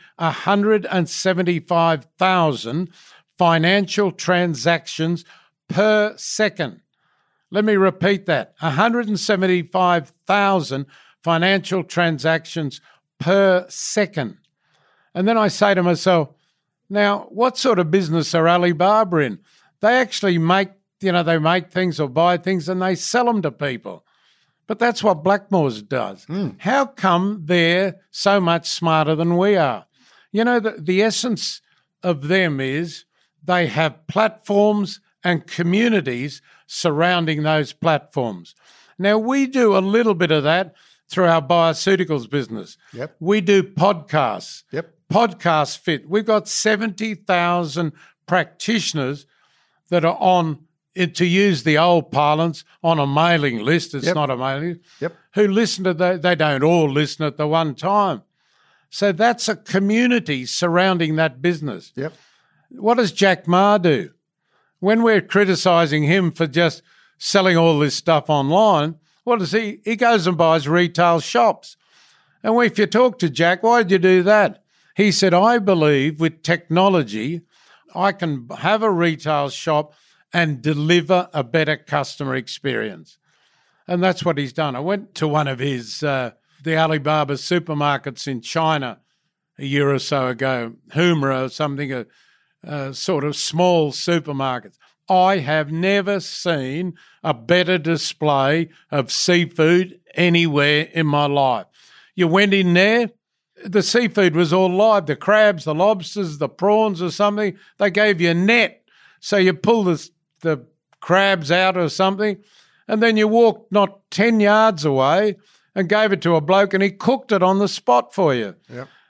175,000 financial transactions per second. Let me repeat that, 175,000 financial transactions per second. And then I say to myself, now, what sort of business are Alibaba in? They actually make things or buy things and they sell them to people. But that's what Blackmores does. How come they're so much smarter than we are? The essence of them is they have platforms and communities surrounding those platforms. Now, we do a little bit of that through our bioceuticals business. Yep. We do podcasts. Yep. Podcast Fit. We've got 70,000 practitioners that are on, to use the old parlance, on a mailing list. It's not a mailing list. Yep. Who listen to they don't all listen at the one time. So that's a community surrounding that business. Yep. What does Jack Ma do? When we're criticising him for just selling all this stuff online, what does he? He goes and buys retail shops. And if you talk to Jack, why did you do that? He said, I believe with technology, I can have a retail shop and deliver a better customer experience. And that's what he's done. I went to one of his, the Alibaba supermarkets in China a year or so ago, Humra or something, sort of small supermarkets. I have never seen a better display of seafood anywhere in my life. You went in there, the seafood was all live, the crabs, the lobsters, the prawns or something. They gave you a net. So you pull the crabs out or something, and then you walked not 10 yards away and gave it to a bloke and he cooked it on the spot for you. Yep.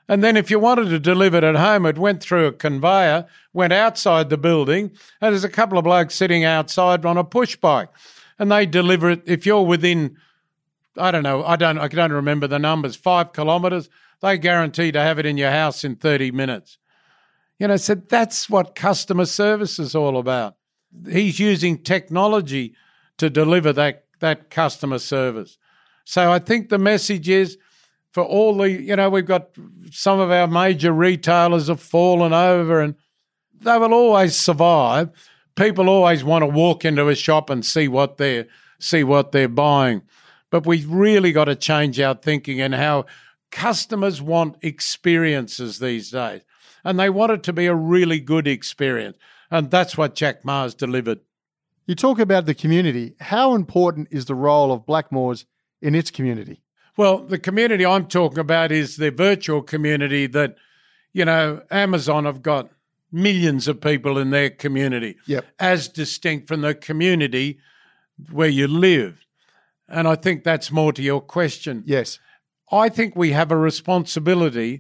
And then if you wanted to deliver it at home, it went through a conveyor, went outside the building, and there's a couple of blokes sitting outside on a push bike. And they deliver it, if you're within, I don't remember the numbers, 5 kilometres, they guarantee to have it in your house in 30 minutes. So that's what customer service is all about. He's using technology to deliver that customer service. So I think the message is for all the, we've got some of our major retailers have fallen over and they will always survive. People always want to walk into a shop and see what they're buying. But we've really got to change our thinking and how customers want experiences these days. And they want it to be a really good experience. And that's what Jack Ma's delivered. You talk about the community. How important is the role of Blackmores in its community? Well, the community I'm talking about is the virtual community that, Amazon have got millions of people in their community, as distinct from the community where you live. And I think that's more to your question. Yes. I think we have a responsibility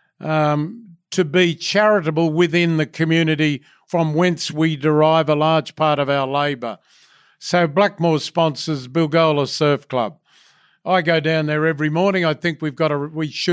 to be charitable within the community from whence we derive a large part of our labour. So Blackmore sponsors Bilgola Surf Club. I go down there every morning. I think we've got a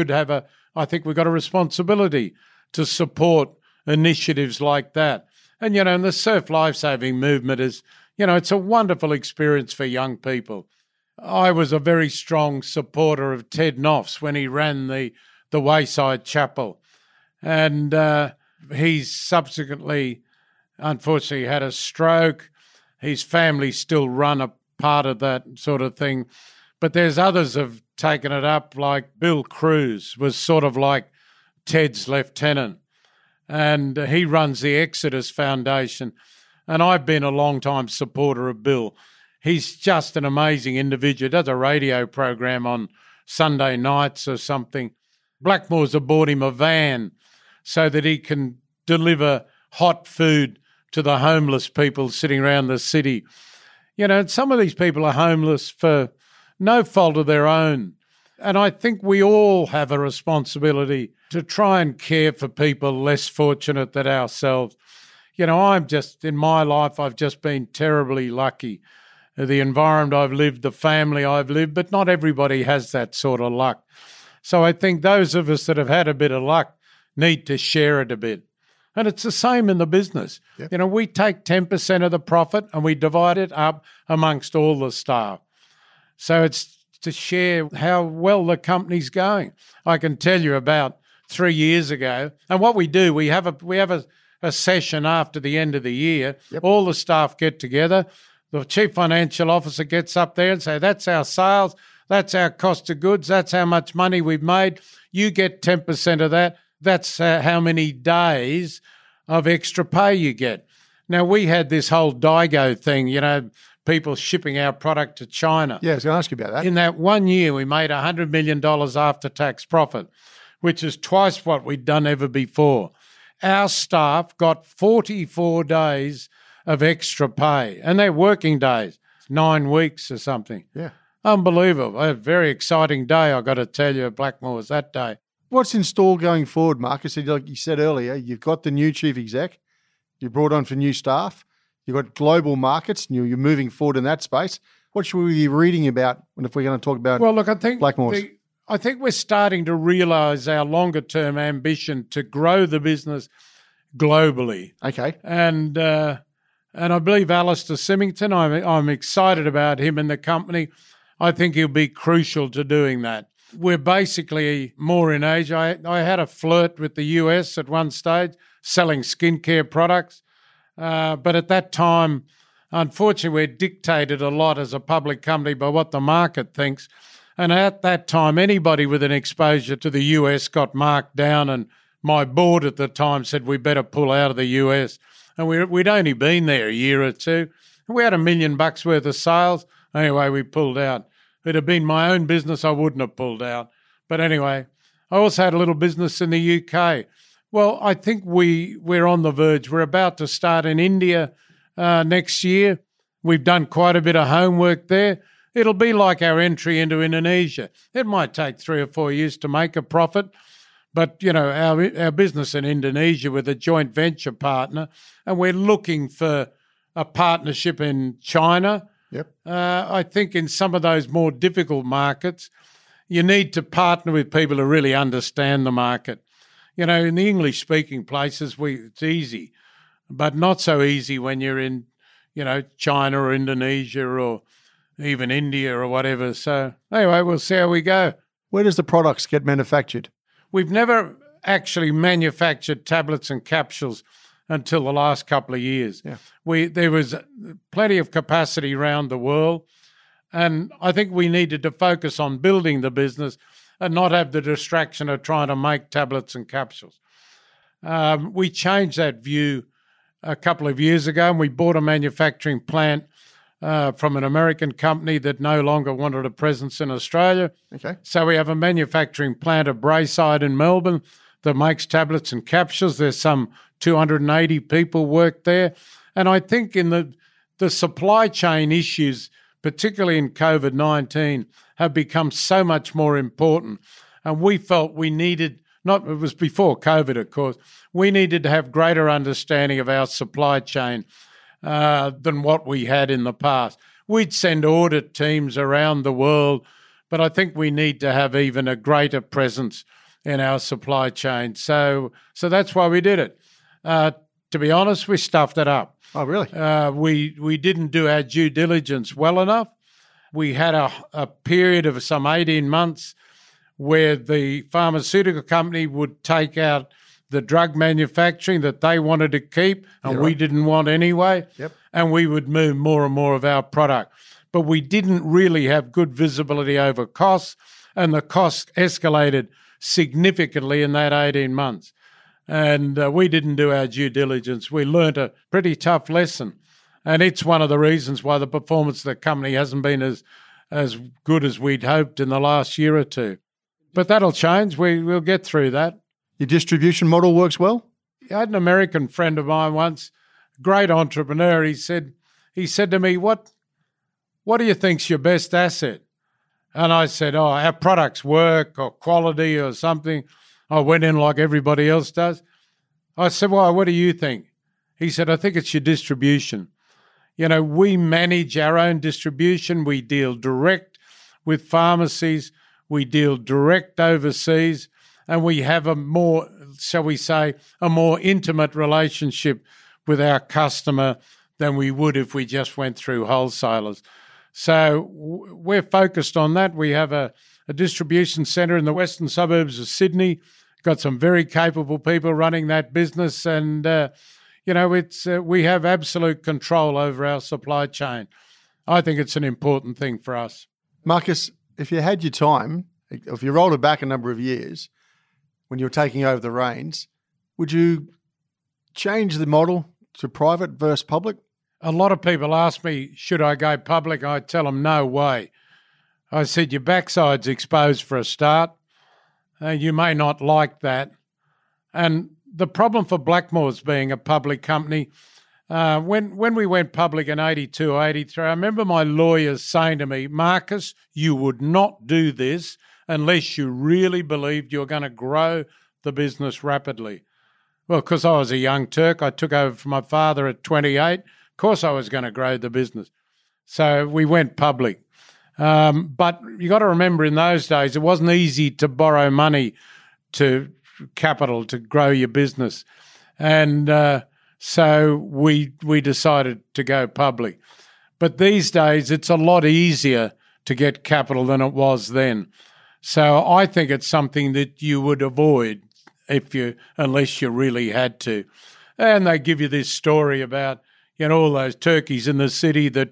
responsibility to support initiatives like that. And, and the surf lifesaving movement is, it's a wonderful experience for young people. I was a very strong supporter of Ted Noffs when he ran the Wayside Chapel. And he's subsequently, unfortunately, had a stroke. His family still run a part of that sort of thing. But there's others have taken it up, like Bill Cruz was sort of like Ted's lieutenant. And he runs the Exodus Foundation. And I've been a long-time supporter of Bill. He's just an amazing individual. He does a radio program on Sunday nights or something. Blackmores have bought him a van so that he can deliver hot food to the homeless people sitting around the city. Some of these people are homeless for no fault of their own. And I think we all have a responsibility to try and care for people less fortunate than ourselves. In my life, I've just been terribly lucky. The environment I've lived, the family I've lived, but not everybody has that sort of luck. So I think those of us that have had a bit of luck need to share it a bit. And it's the same in the business. Yep. We take 10% of the profit and we divide it up amongst all the staff. So it's to share how well the company's going. I can tell you about 3 years ago, and what we do, we have a session after the end of the year. Yep. All the staff get together. The chief financial officer gets up there and say, that's our sales, that's our cost of goods, that's how much money we've made. You get 10% of that. That's how many days of extra pay you get. Now, we had this whole Daigou thing, people shipping our product to China. Yeah, I was going to ask you about that. In that 1 year, we made $100 million after-tax profit, which is twice what we'd done ever before. Our staff got 44 days of extra pay, and they're working days, 9 weeks or something. Yeah. Unbelievable. A very exciting day, I've got to tell you, at Blackmores that day. What's in store going forward, Marcus? Like you said earlier, you've got the new chief exec, you brought on for new staff, you've got global markets, and you're moving forward in that space. What should we be reading about if we're going to talk about Blackmores? I think we're starting to realise our longer-term ambition to grow the business globally. Okay. And I believe Alistair Symington, I'm excited about him in the company. I think he'll be crucial to doing that. We're basically more in Asia. I had a flirt with the US at one stage, selling skincare products. But at that time, unfortunately, we're dictated a lot as a public company by what the market thinks. And at that time, anybody with an exposure to the US got marked down, and my board at the time said we better pull out of the US. And we'd only been there a year or two. We had $1 million worth of sales. Anyway, we pulled out. If it had been my own business, I wouldn't have pulled out. But anyway, I also had a little business in the UK. Well, I think we're on the verge. We're about to start in India next year. We've done quite a bit of homework there. It'll be like our entry into Indonesia. It might take 3 or 4 years to make a profit, But, our business in Indonesia with a joint venture partner, and we're looking for a partnership in China. Yep. I think in some of those more difficult markets, you need to partner with people who really understand the market. In the English-speaking places, it's easy, but not so easy when you're in, China or Indonesia or even India or whatever. So anyway, we'll see how we go. Where does the products get manufactured? We've never actually manufactured tablets and capsules until the last couple of years. Yeah. There was plenty of capacity around the world, and I think we needed to focus on building the business and not have the distraction of trying to make tablets and capsules. We changed that view a couple of years ago, and we bought a manufacturing plant from an American company that no longer wanted a presence in Australia. Okay. So we have a manufacturing plant at Braeside in Melbourne that makes tablets and capsules. There's some 280 people work there. And I think in the supply chain issues, particularly in COVID-19, have become so much more important. And we felt we needed, it was before COVID, of course, we needed to have greater understanding of our supply chain than what we had in the past. We'd send audit teams around the world, but I think we need to have even a greater presence in our supply chain. So that's why we did it. To be honest, we stuffed it up. Oh, really? We didn't do our due diligence well enough. We had a period of some 18 months where the pharmaceutical company would take out the drug manufacturing that they wanted to keep and we didn't want anyway. Yep. And we would move more and more of our product. But we didn't really have good visibility over costs, and the costs escalated significantly in that 18 months. And we didn't do our due diligence. We learnt a pretty tough lesson. And it's one of the reasons why the performance of the company hasn't been as good as we'd hoped in the last year or two. But that'll change. We'll get through that. Your distribution model works well? I had an American friend of mine once, great entrepreneur. He said to me, what do you think's your best asset? And I said, our products work or quality or something. I went in like everybody else does. I said, well, what do you think? He said, I think it's your distribution. We manage our own distribution. We deal direct with pharmacies. We deal direct overseas. And we have a more, shall we say, a more intimate relationship with our customer than we would if we just went through wholesalers. So we're focused on that. We have a distribution centre in the western suburbs of Sydney. Got some very capable people running that business, and we have absolute control over our supply chain. I think it's an important thing for us. Marcus, if you had your time, if you rolled it back a number of years, when you were taking over the reins, would you change the model to private versus public? A lot of people ask me, should I go public? I tell them, no way. I said, your backside's exposed for a start. You may not like that. And the problem for Blackmores being a public company, when we went public in 82 or 83, I remember my lawyers saying to me, Marcus, you would not do this unless you really believed you were going to grow the business rapidly. Well, because I was a young Turk, I took over from my father at 28. Of course I was going to grow the business. So we went public. But you got to remember, in those days, it wasn't easy to borrow money to capital to grow your business. And so we decided to go public. But these days, it's a lot easier to get capital than it was then. So I think it's something that you would avoid unless you really had to. And they give you this story about, all those turkeys in the city that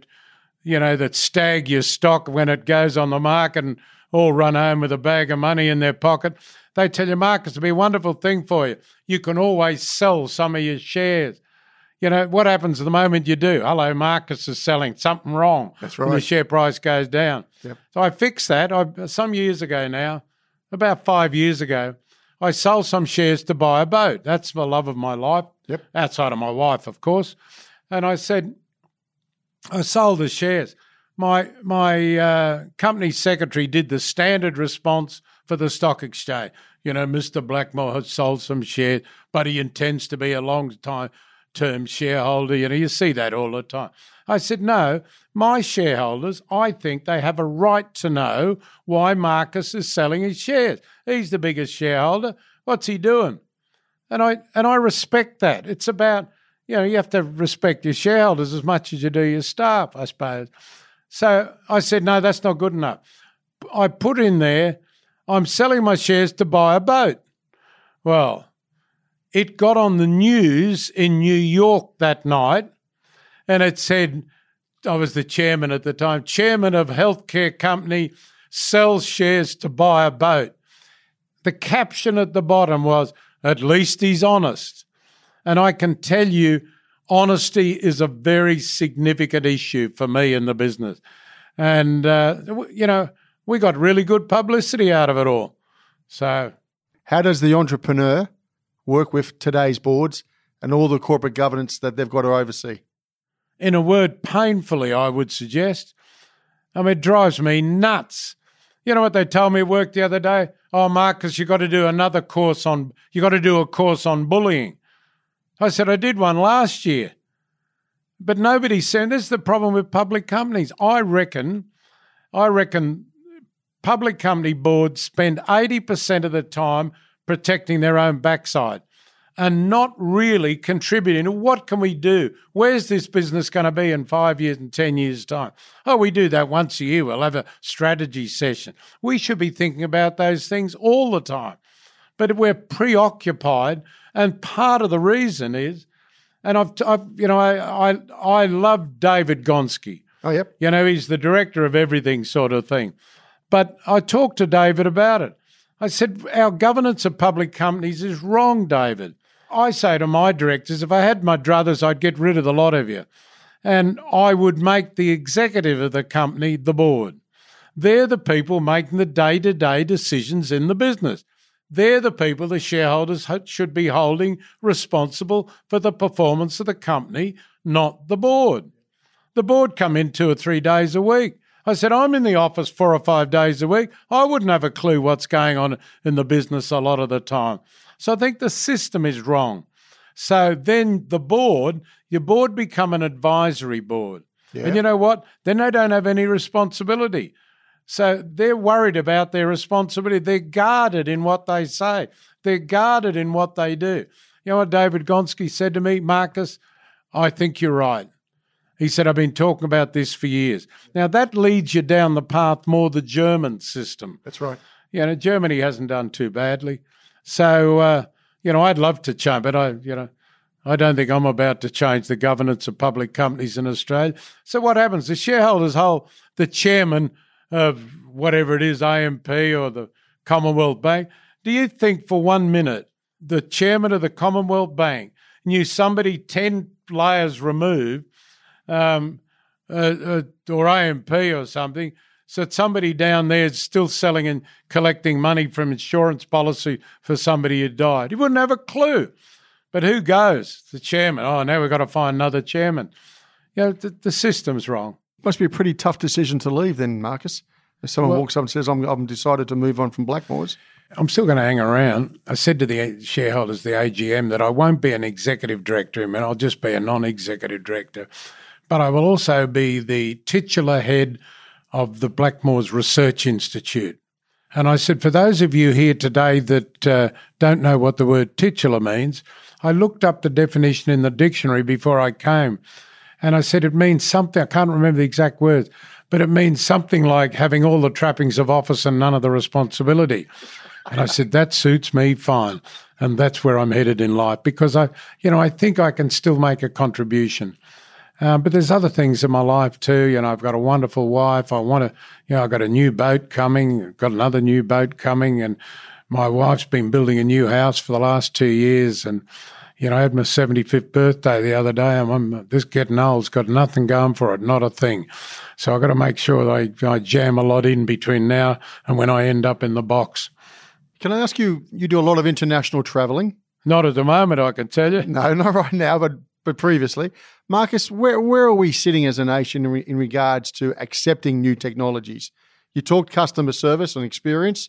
stag your stock when it goes on the market and all run home with a bag of money in their pocket. They tell you, Marcus, it'll be a wonderful thing for you. You can always sell some of your shares. What happens the moment you do? Hello, Marcus is selling, something wrong. That's right. And the share price goes down. Yep. So I fixed that. Some years ago now, about 5 years ago, I sold some shares to buy a boat. That's the love of my life. Yep. Outside of my wife, of course. And I said, I sold the shares. My company secretary did the standard response for the stock exchange. Mr. Blackmore has sold some shares, but he intends to be a long-term shareholder. You see that all the time. I said, no, my shareholders, I think they have a right to know why Marcus is selling his shares. He's the biggest shareholder. What's he doing? And I respect that. It's about, you have to respect your shareholders as much as you do your staff, I suppose. So I said, no, that's not good enough. I put in there, I'm selling my shares to buy a boat. Well, it got on the news in New York that night, and it said, I was the chairman at the time, chairman of healthcare company sells shares to buy a boat. The caption at the bottom was, at least he's honest. And I can tell you, honesty is a very significant issue for me in the business. And, we got really good publicity out of it all. So, how does the entrepreneur work with today's boards and all the corporate governance that they've got to oversee? In a word, painfully, I would suggest. It drives me nuts. You know what they told me at work the other day? Oh, Marcus, you got to do a course on bullying. I said, I did one last year. But nobody said, this is the problem with public companies. I reckon public company boards spend 80% of the time protecting their own backside and not really contributing. What can we do? Where's this business going to be in 5 years and 10 years' time? Oh, we do that once a year. We'll have a strategy session. We should be thinking about those things all the time. But we're preoccupied, and part of the reason is, and I love David Gonski. Oh, yep. He's the director of everything sort of thing. But I talked to David about it. I said, our governance of public companies is wrong, David. I say to my directors, if I had my druthers, I'd get rid of the lot of you. And I would make the executive of the company the board. They're the people making the day-to-day decisions in the business. They're the people the shareholders should be holding responsible for the performance of the company, not the board. The board come in 2 or 3 days a week. I said, I'm in the office 4 or 5 days a week. I wouldn't have a clue what's going on in the business a lot of the time. So I think the system is wrong. So then your board become an advisory board. Yeah. And you know what? Then they don't have any responsibility. So they're worried about their responsibility. They're guarded in what they say. They're guarded in what they do. You know what David Gonski said to me? Marcus, I think you're right. He said, I've been talking about this for years. Now, that leads you down the path more the German system. That's right. Germany hasn't done too badly. So, I'd love to change, but I don't think I'm about to change the governance of public companies in Australia. So what happens? The shareholders hold the chairman of whatever it is, AMP or the Commonwealth Bank. Do you think for 1 minute the chairman of the Commonwealth Bank knew somebody 10 layers removed or AMP or something, so somebody down there is still selling and collecting money from insurance policy for somebody who died? He wouldn't have a clue. But who goes? The chairman. Oh, now we've got to find another chairman. The system's wrong. Must be a pretty tough decision to leave then, Marcus. If someone walks up and says, I'm decided to move on from Blackmores. I'm still going to hang around. I said to the shareholders, the AGM, that I won't be an executive director. I'll just be a non-executive director. But I will also be the titular head of the Blackmores Research Institute. And I said, for those of you here today that don't know what the word titular means, I looked up the definition in the dictionary before I came. And I said it means something, I can't remember the exact words, but it means something like having all the trappings of office and none of the responsibility. And I said, that suits me fine. And that's where I'm headed in life because I think I can still make a contribution. But there's other things in my life too. I've got a wonderful wife. I've got a new boat coming. I've got another new boat coming. And my wife's been building a new house for the last 2 years. And, I had my 75th birthday the other day. I'm this getting old's got nothing going for it, not a thing. So I've got to make sure that I jam a lot in between now and when I end up in the box. Can I ask you, you do a lot of international travelling? Not at the moment, I can tell you. No, not right now, but previously. Marcus, where are we sitting as a nation in regards to accepting new technologies? You talked customer service and experience,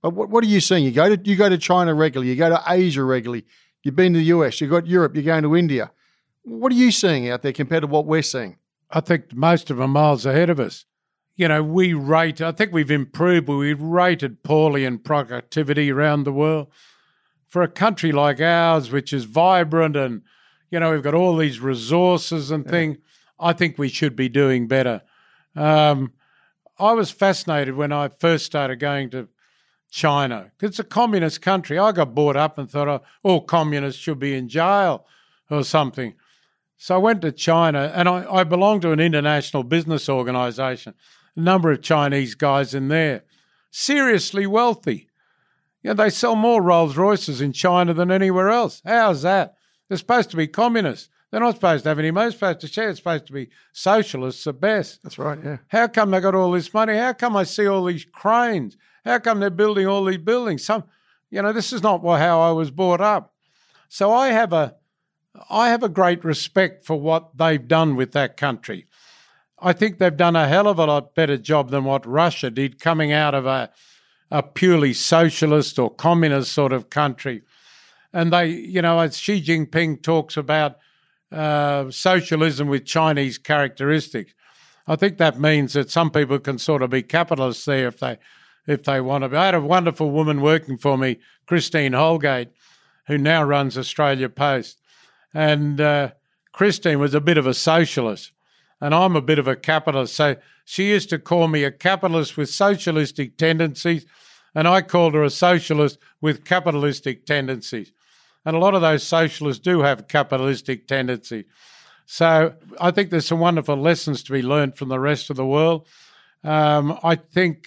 But what are you seeing? You go to China regularly. You go to Asia regularly. You've been to the US. You've got Europe. You're going to India. What are you seeing out there compared to what we're seeing? I think most of them are miles ahead of us. You know, I think we've improved, but we've rated poorly in productivity around the world. For a country like ours, which is vibrant and, you know, we've got all these resources and things, I think we should be doing better. I was fascinated when I first started going to China. It's a communist country. I got brought up and thought, all communists should be in jail or something. So I went to China, and I belong to an international business organisation. A number of Chinese guys in there, seriously wealthy. You know, they sell more Rolls Royces in China than anywhere else. How's that? They're supposed to be communists. They're not supposed to have any money. They're supposed to share. It's supposed to be socialists at best. That's right, yeah. How come they got all this money? How come I see all these cranes? How come they're building all these buildings? This is not how I was brought up. So I have a great respect for what they've done with that country. I think they've done a hell of a lot better job than what Russia did, coming out of a purely socialist or communist sort of country. And they, as Xi Jinping talks about socialism with Chinese characteristics, I think that means that some people can sort of be capitalists there if they want to be. I had a wonderful woman working for me, Christine Holgate, who now runs Australia Post. And Christine was a bit of a socialist, and I'm a bit of a capitalist. So she used to call me a capitalist with socialistic tendencies, and I called her a socialist with capitalistic tendencies. And a lot of those socialists do have capitalistic tendencies. So I think there's some wonderful lessons to be learned from the rest of the world. I think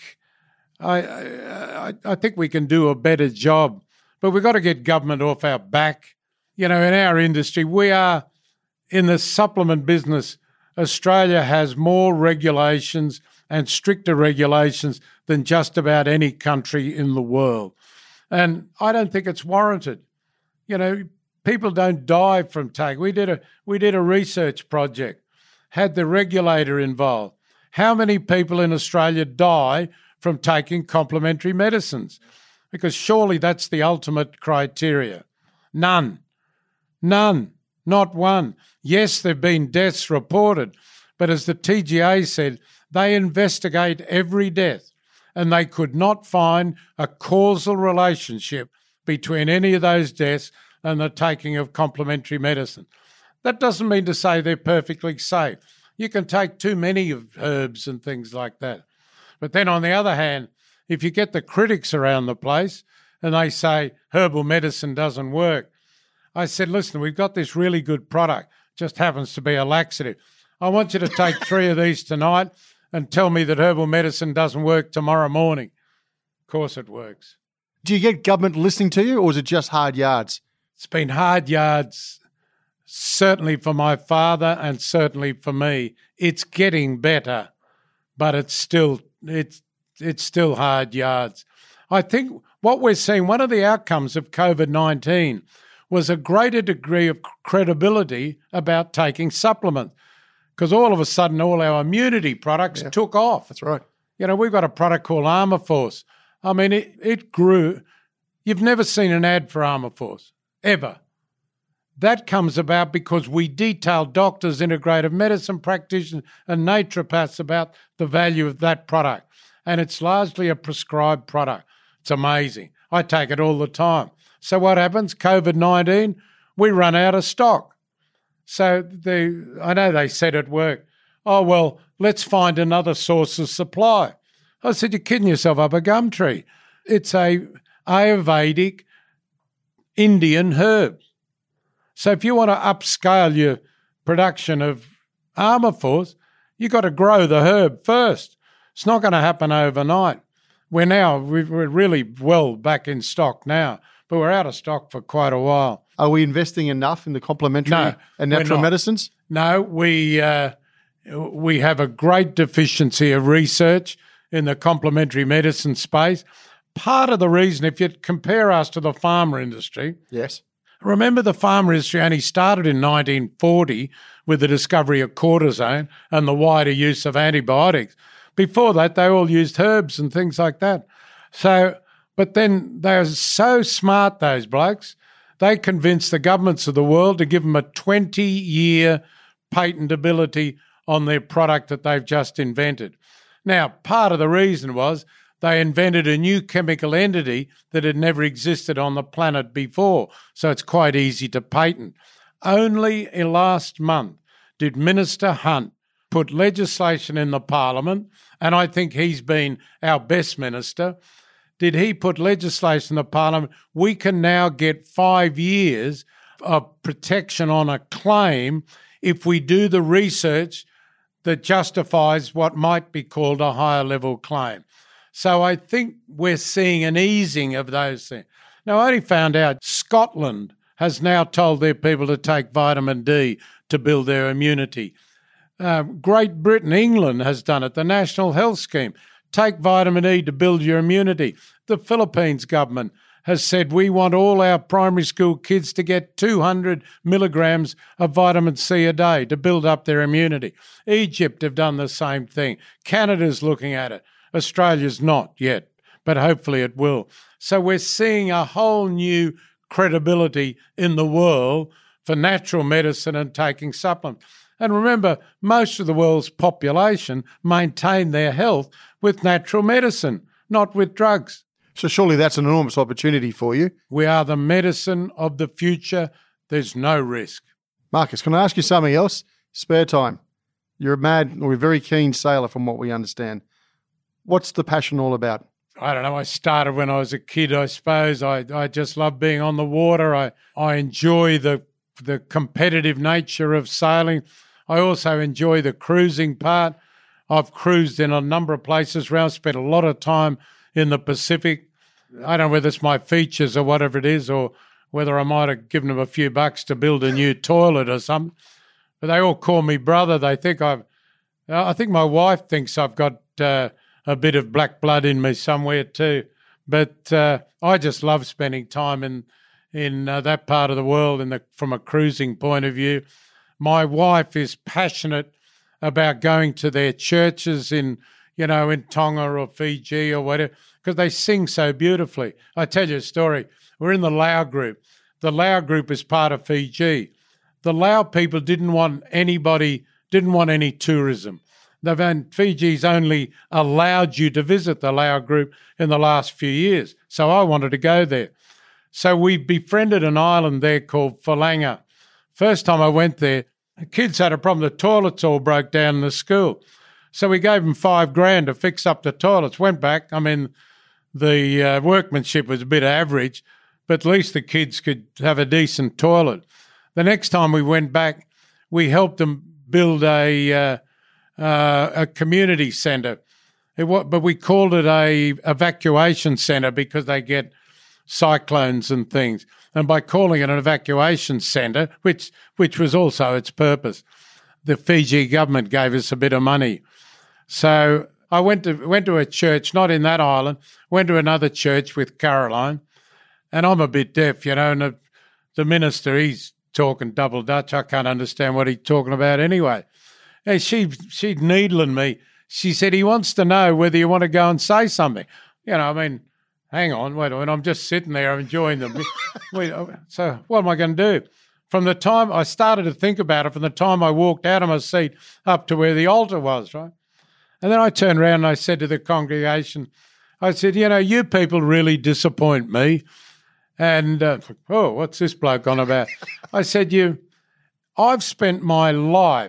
we can do a better job, but we've got to get government off our back. You know, in our industry, we are in the supplement business. Australia has more regulations and stricter regulations than just about any country in the world. And I don't think it's warranted. You know, people don't die from taking. We did a research project, had the regulator involved. How many people in Australia die from taking complementary medicines? Because surely that's the ultimate criteria. None, not one. Yes, there have been deaths reported, but as the TGA said, they investigate every death and they could not find a causal relationship between any of those deaths and the taking of complementary medicine. That doesn't mean to say they're perfectly safe. You can take too many of herbs and things like that. But then on the other hand, if you get the critics around the place and they say herbal medicine doesn't work, I said, listen, we've got this really good product, just happens to be a laxative. I want you to take 3 of these tonight and tell me that herbal medicine doesn't work tomorrow morning. Of course it works. Do you get government listening to you, or is it just hard yards? It's been hard yards, certainly for my father and certainly for me. It's getting better, but it's still hard yards. I think what we're seeing, one of the outcomes of COVID-19 was a greater degree of credibility about taking supplements, because all of a sudden all our immunity products took off. That's right. You know, we've got a product called Armour Force. I mean, it grew. You've never seen an ad for Armour Force, ever. That comes about because we detail doctors, integrative medicine practitioners and naturopaths about the value of that product. And it's largely a prescribed product. It's amazing. I take it all the time. So what happens? COVID-19, we run out of stock. So I know they said at work, oh, well, let's find another source of supply. I said, you're kidding yourself up a gum tree. It's a Ayurvedic Indian herb. So if you want to upscale your production of Armour Force, you've got to grow the herb first. It's not going to happen overnight. We're really well back in stock now, but we're out of stock for quite a while. Are we investing enough in the complementary and natural medicines? No, we have a great deficiency of research in the complementary medicine space. Part of the reason, if you compare us to the pharma industry, yes. Remember, the pharma industry only started in 1940 with the discovery of cortisone and the wider use of antibiotics. Before that, they all used herbs and things like that. So But then they're so smart, those blokes, they convinced the governments of the world to give them a 20-year patentability on their product that they've just invented. Now, part of the reason was they invented a new chemical entity that had never existed on the planet before, so it's quite easy to patent. Only last month did Minister Hunt put legislation in the Parliament, and I think he's been our best minister. Did he put legislation in the Parliament? We can now get 5 years of protection on a claim if we do the research that justifies what might be called a higher level claim. So I think we're seeing an easing of those things. Now, I only found out Scotland has now told their people to take vitamin D to build their immunity. Great Britain, England has done it, the National Health Scheme. Take vitamin E to build your immunity. The Philippines government has said we want all our primary school kids to get 200 milligrams of vitamin C a day to build up their immunity. Egypt have done the same thing. Canada's looking at it. Australia's not yet, but hopefully it will. So we're seeing a whole new credibility in the world for natural medicine and taking supplements. And remember, most of the world's population maintain their health with natural medicine, not with drugs. So surely that's an enormous opportunity for you. We are the medicine of the future. There's no risk. Marcus, can I ask you something else? Spare time. You're a mad or a very keen sailor from what we understand. What's the passion all about? I don't know. I started when I was a kid, I suppose. I just love being on the water. I enjoy the competitive nature of sailing. I also enjoy the cruising part. I've cruised in a number of places around, spent a lot of time in the Pacific. I don't know whether it's my features or whatever it is, or whether I might have given them a few bucks to build a new toilet or something. But they all call me brother. They think I think my wife thinks I've got a bit of black blood in me somewhere too. But I just love spending time in that part of the world from a cruising point of view. My wife is passionate about going to their churches in Tonga or Fiji or whatever, because they sing so beautifully. I tell you a story. We're in the Lao group. The Lao group is part of Fiji. The Lao people didn't want any tourism. Fiji's only allowed you to visit the Lao group in the last few years. So I wanted to go there. So we befriended an island there called Phalanga. First time I went there, the kids had a problem. The toilets all broke down in the school. So we gave them $5,000 to fix up the toilets. Went back. I mean, the workmanship was a bit average, but at least the kids could have a decent toilet. The next time we went back, we helped them build a community centre. But we called it a evacuation centre because they get cyclones and things. And by calling it an evacuation centre, which was also its purpose, the Fiji government gave us a bit of money. So I went to a church, not in that island, went to another church with Caroline, and I'm a bit deaf, and the minister, he's talking double Dutch. I can't understand what he's talking about anyway. And she'd needling me. She said, he wants to know whether you want to go and say something. Hang on, wait a minute, I'm just sitting there, I'm enjoying them. So what am I going to do? From the time I started to think about it, from the time I walked out of my seat up to where the altar was, right? And then I turned around and I said to the congregation, I said, you people really disappoint me. And, what's this bloke on about? I said, I've spent my life,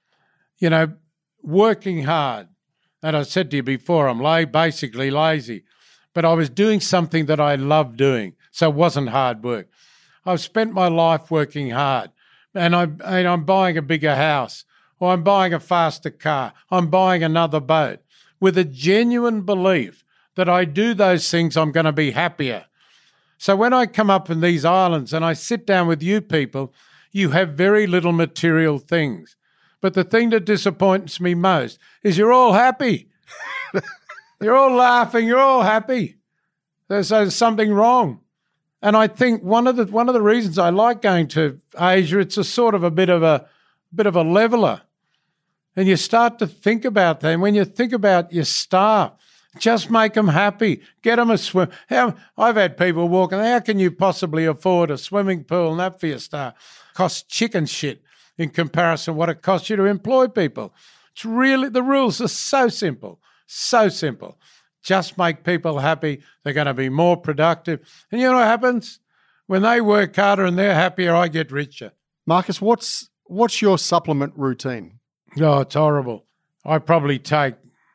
working hard. And I said to you before, I'm basically lazy. But I was doing something that I loved doing, so it wasn't hard work. I've spent my life working hard, and I'm buying a bigger house, or I'm buying a faster car, I'm buying another boat, with a genuine belief that I do those things, I'm going to be happier. So when I come up in these islands and I sit down with you people, you have very little material things. But the thing that disappoints me most is you're all happy. You're all laughing. You're all happy. There's something wrong. And I think one of the reasons I like going to Asia, it's a sort of a bit of a leveler. And you start to think about that. And when you think about your staff, Just make them happy. Get them a swim. I've had people walking, how can you possibly afford a swimming pool and that for your star? Costs chicken shit in comparison to what it costs you to employ people. It's really, the rules are so simple, so simple. Just make people happy. They're going to be more productive. And you know what happens? When they work harder and they're happier, I get richer. Marcus, what's your supplement routine? Oh, it's horrible. I probably take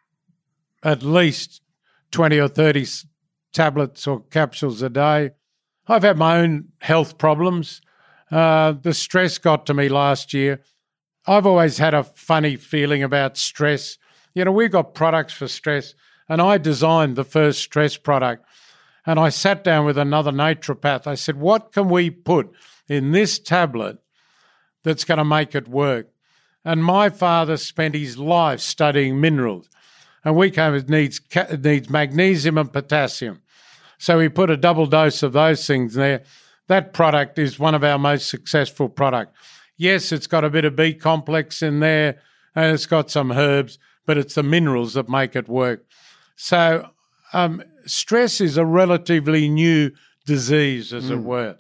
at least 20 or 30 tablets or capsules a day. I've had my own health problems. The stress got to me last year. I've always had a funny feeling about stress. You know, we've got products for stress, and I designed the first stress product. And I sat down with another naturopath. I said, what can we put in this tablet that's going to make it work? And my father spent his life studying minerals. And we came, it needs magnesium and potassium. So we put a double dose of those things there. That product is one of our most successful products. Yes, it's got a bit of B complex in there, and it's got some herbs, but it's the minerals that make it work. So stress is a relatively new disease, as it were.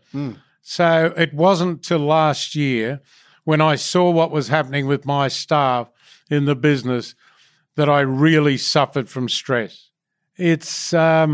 So it wasn't till last year when I saw what was happening with my staff in the business that I really suffered from stress. It's,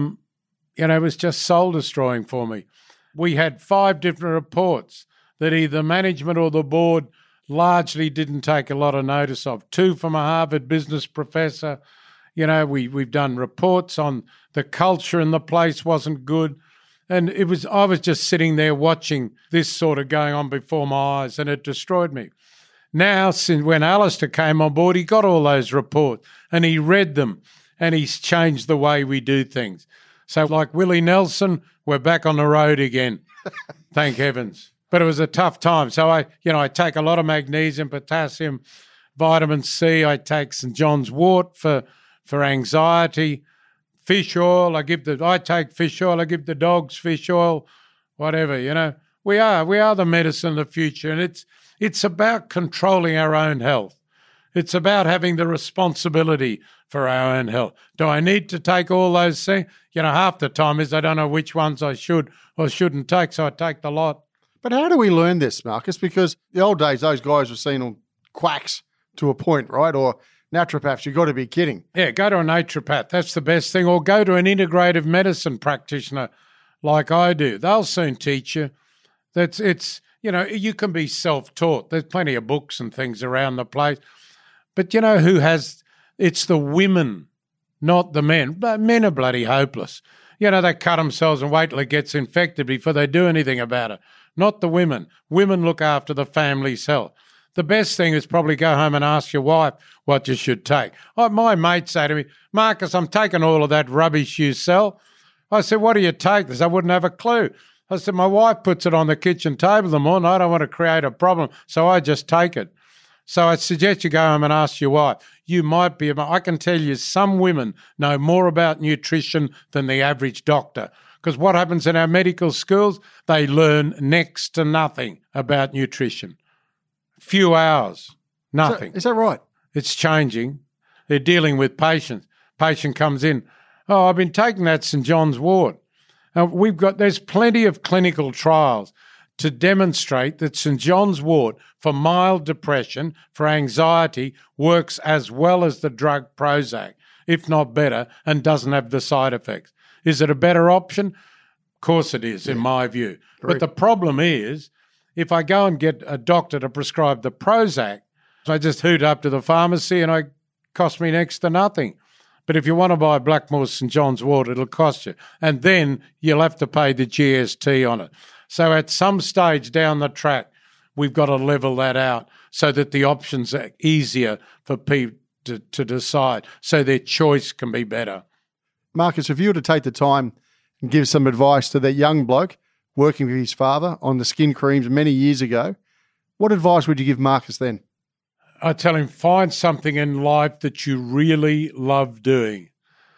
it was just soul-destroying for me. We had 5 different reports that either management or the board largely didn't take a lot of notice of. 2 from a Harvard business professor. You know, we've done reports on the culture in the place wasn't good. And I was just sitting there watching this sort of going on before my eyes, and it destroyed me. Now, since when Alistair came on board, he got all those reports and he read them, and he's changed the way we do things. So like Willie Nelson, we're back on the road again. Thank heavens. But it was a tough time. So I take a lot of magnesium, potassium, vitamin C. I take St. John's wort for anxiety. Fish oil, I take fish oil, I give the dogs fish oil, whatever, you know. We are the medicine of the future, and it's about controlling our own health. It's about having the responsibility for our own health. Do I need to take all those things? You know, half the time is I don't know which ones I should or shouldn't take, so I take the lot. But how do we learn this, Marcus? Because the old days, those guys were seen on quacks to a point, right? Or naturopaths, you've got to be kidding. Yeah, go to a naturopath. That's the best thing. Or go to an integrative medicine practitioner like I do. They'll soon teach you. You can be self-taught. There's plenty of books and things around the place. But you know it's the women, not the men. But men are bloody hopeless. You know, they cut themselves and wait till it gets infected before they do anything about it. Not the women. Women look after the family's health. The best thing is probably go home and ask your wife what you should take. My mate say to me, Marcus, I'm taking all of that rubbish you sell. I said, what do you take? I wouldn't have a clue. I said, my wife puts it on the kitchen table in the morning. I don't want to create a problem, so I just take it. So I suggest you go home and ask your wife. You might be, I can tell you some women know more about nutrition than the average doctor. Because what happens in our medical schools, they learn next to nothing about nutrition. Few hours, nothing. Is that right? It's changing. They're dealing with patients. Patient comes in, oh, I've been taking that St. John's wort. There's plenty of clinical trials to demonstrate that St. John's wort for mild depression, for anxiety, works as well as the drug Prozac, if not better, and doesn't have the side effects. Is it a better option? Of course it is, in my view. Great. But the problem is, if I go and get a doctor to prescribe the Prozac, I just hoot up to the pharmacy and it costs me next to nothing. But if you want to buy Blackmore St. John's wort, it'll cost you. And then you'll have to pay the GST on it. So at some stage down the track, we've got to level that out so that the options are easier for people to decide, so their choice can be better. Marcus, if you were to take the time and give some advice to that young bloke working with his father on the skin creams many years ago, what advice would you give Marcus then? I tell him, find something in life that you really love doing.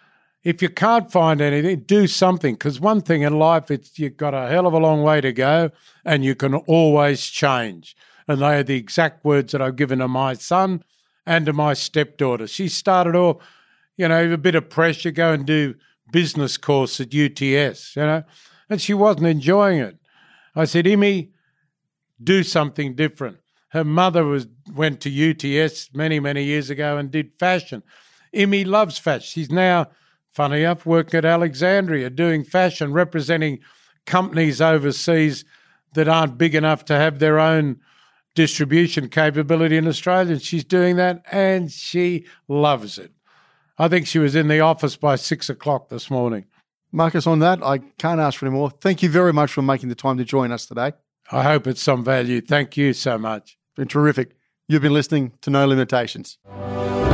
If you can't find anything, do something, because one thing in life, you've got a hell of a long way to go and you can always change. And they are the exact words that I've given to my son and to my stepdaughter. She started off, a bit of pressure, go and do business course at UTS, and she wasn't enjoying it. I said, Imi, do something different. Her mother went to UTS many, many years ago and did fashion. Imi loves fashion. She's now, funny enough, working at Alexandria doing fashion, representing companies overseas that aren't big enough to have their own distribution capability in Australia. And she's doing that and she loves it. I think she was in the office by 6 o'clock this morning. Marcus, on that, I can't ask for any more. Thank you very much for making the time to join us today. I hope it's some value. Thank you so much. Been terrific. You've been listening to No Limitations.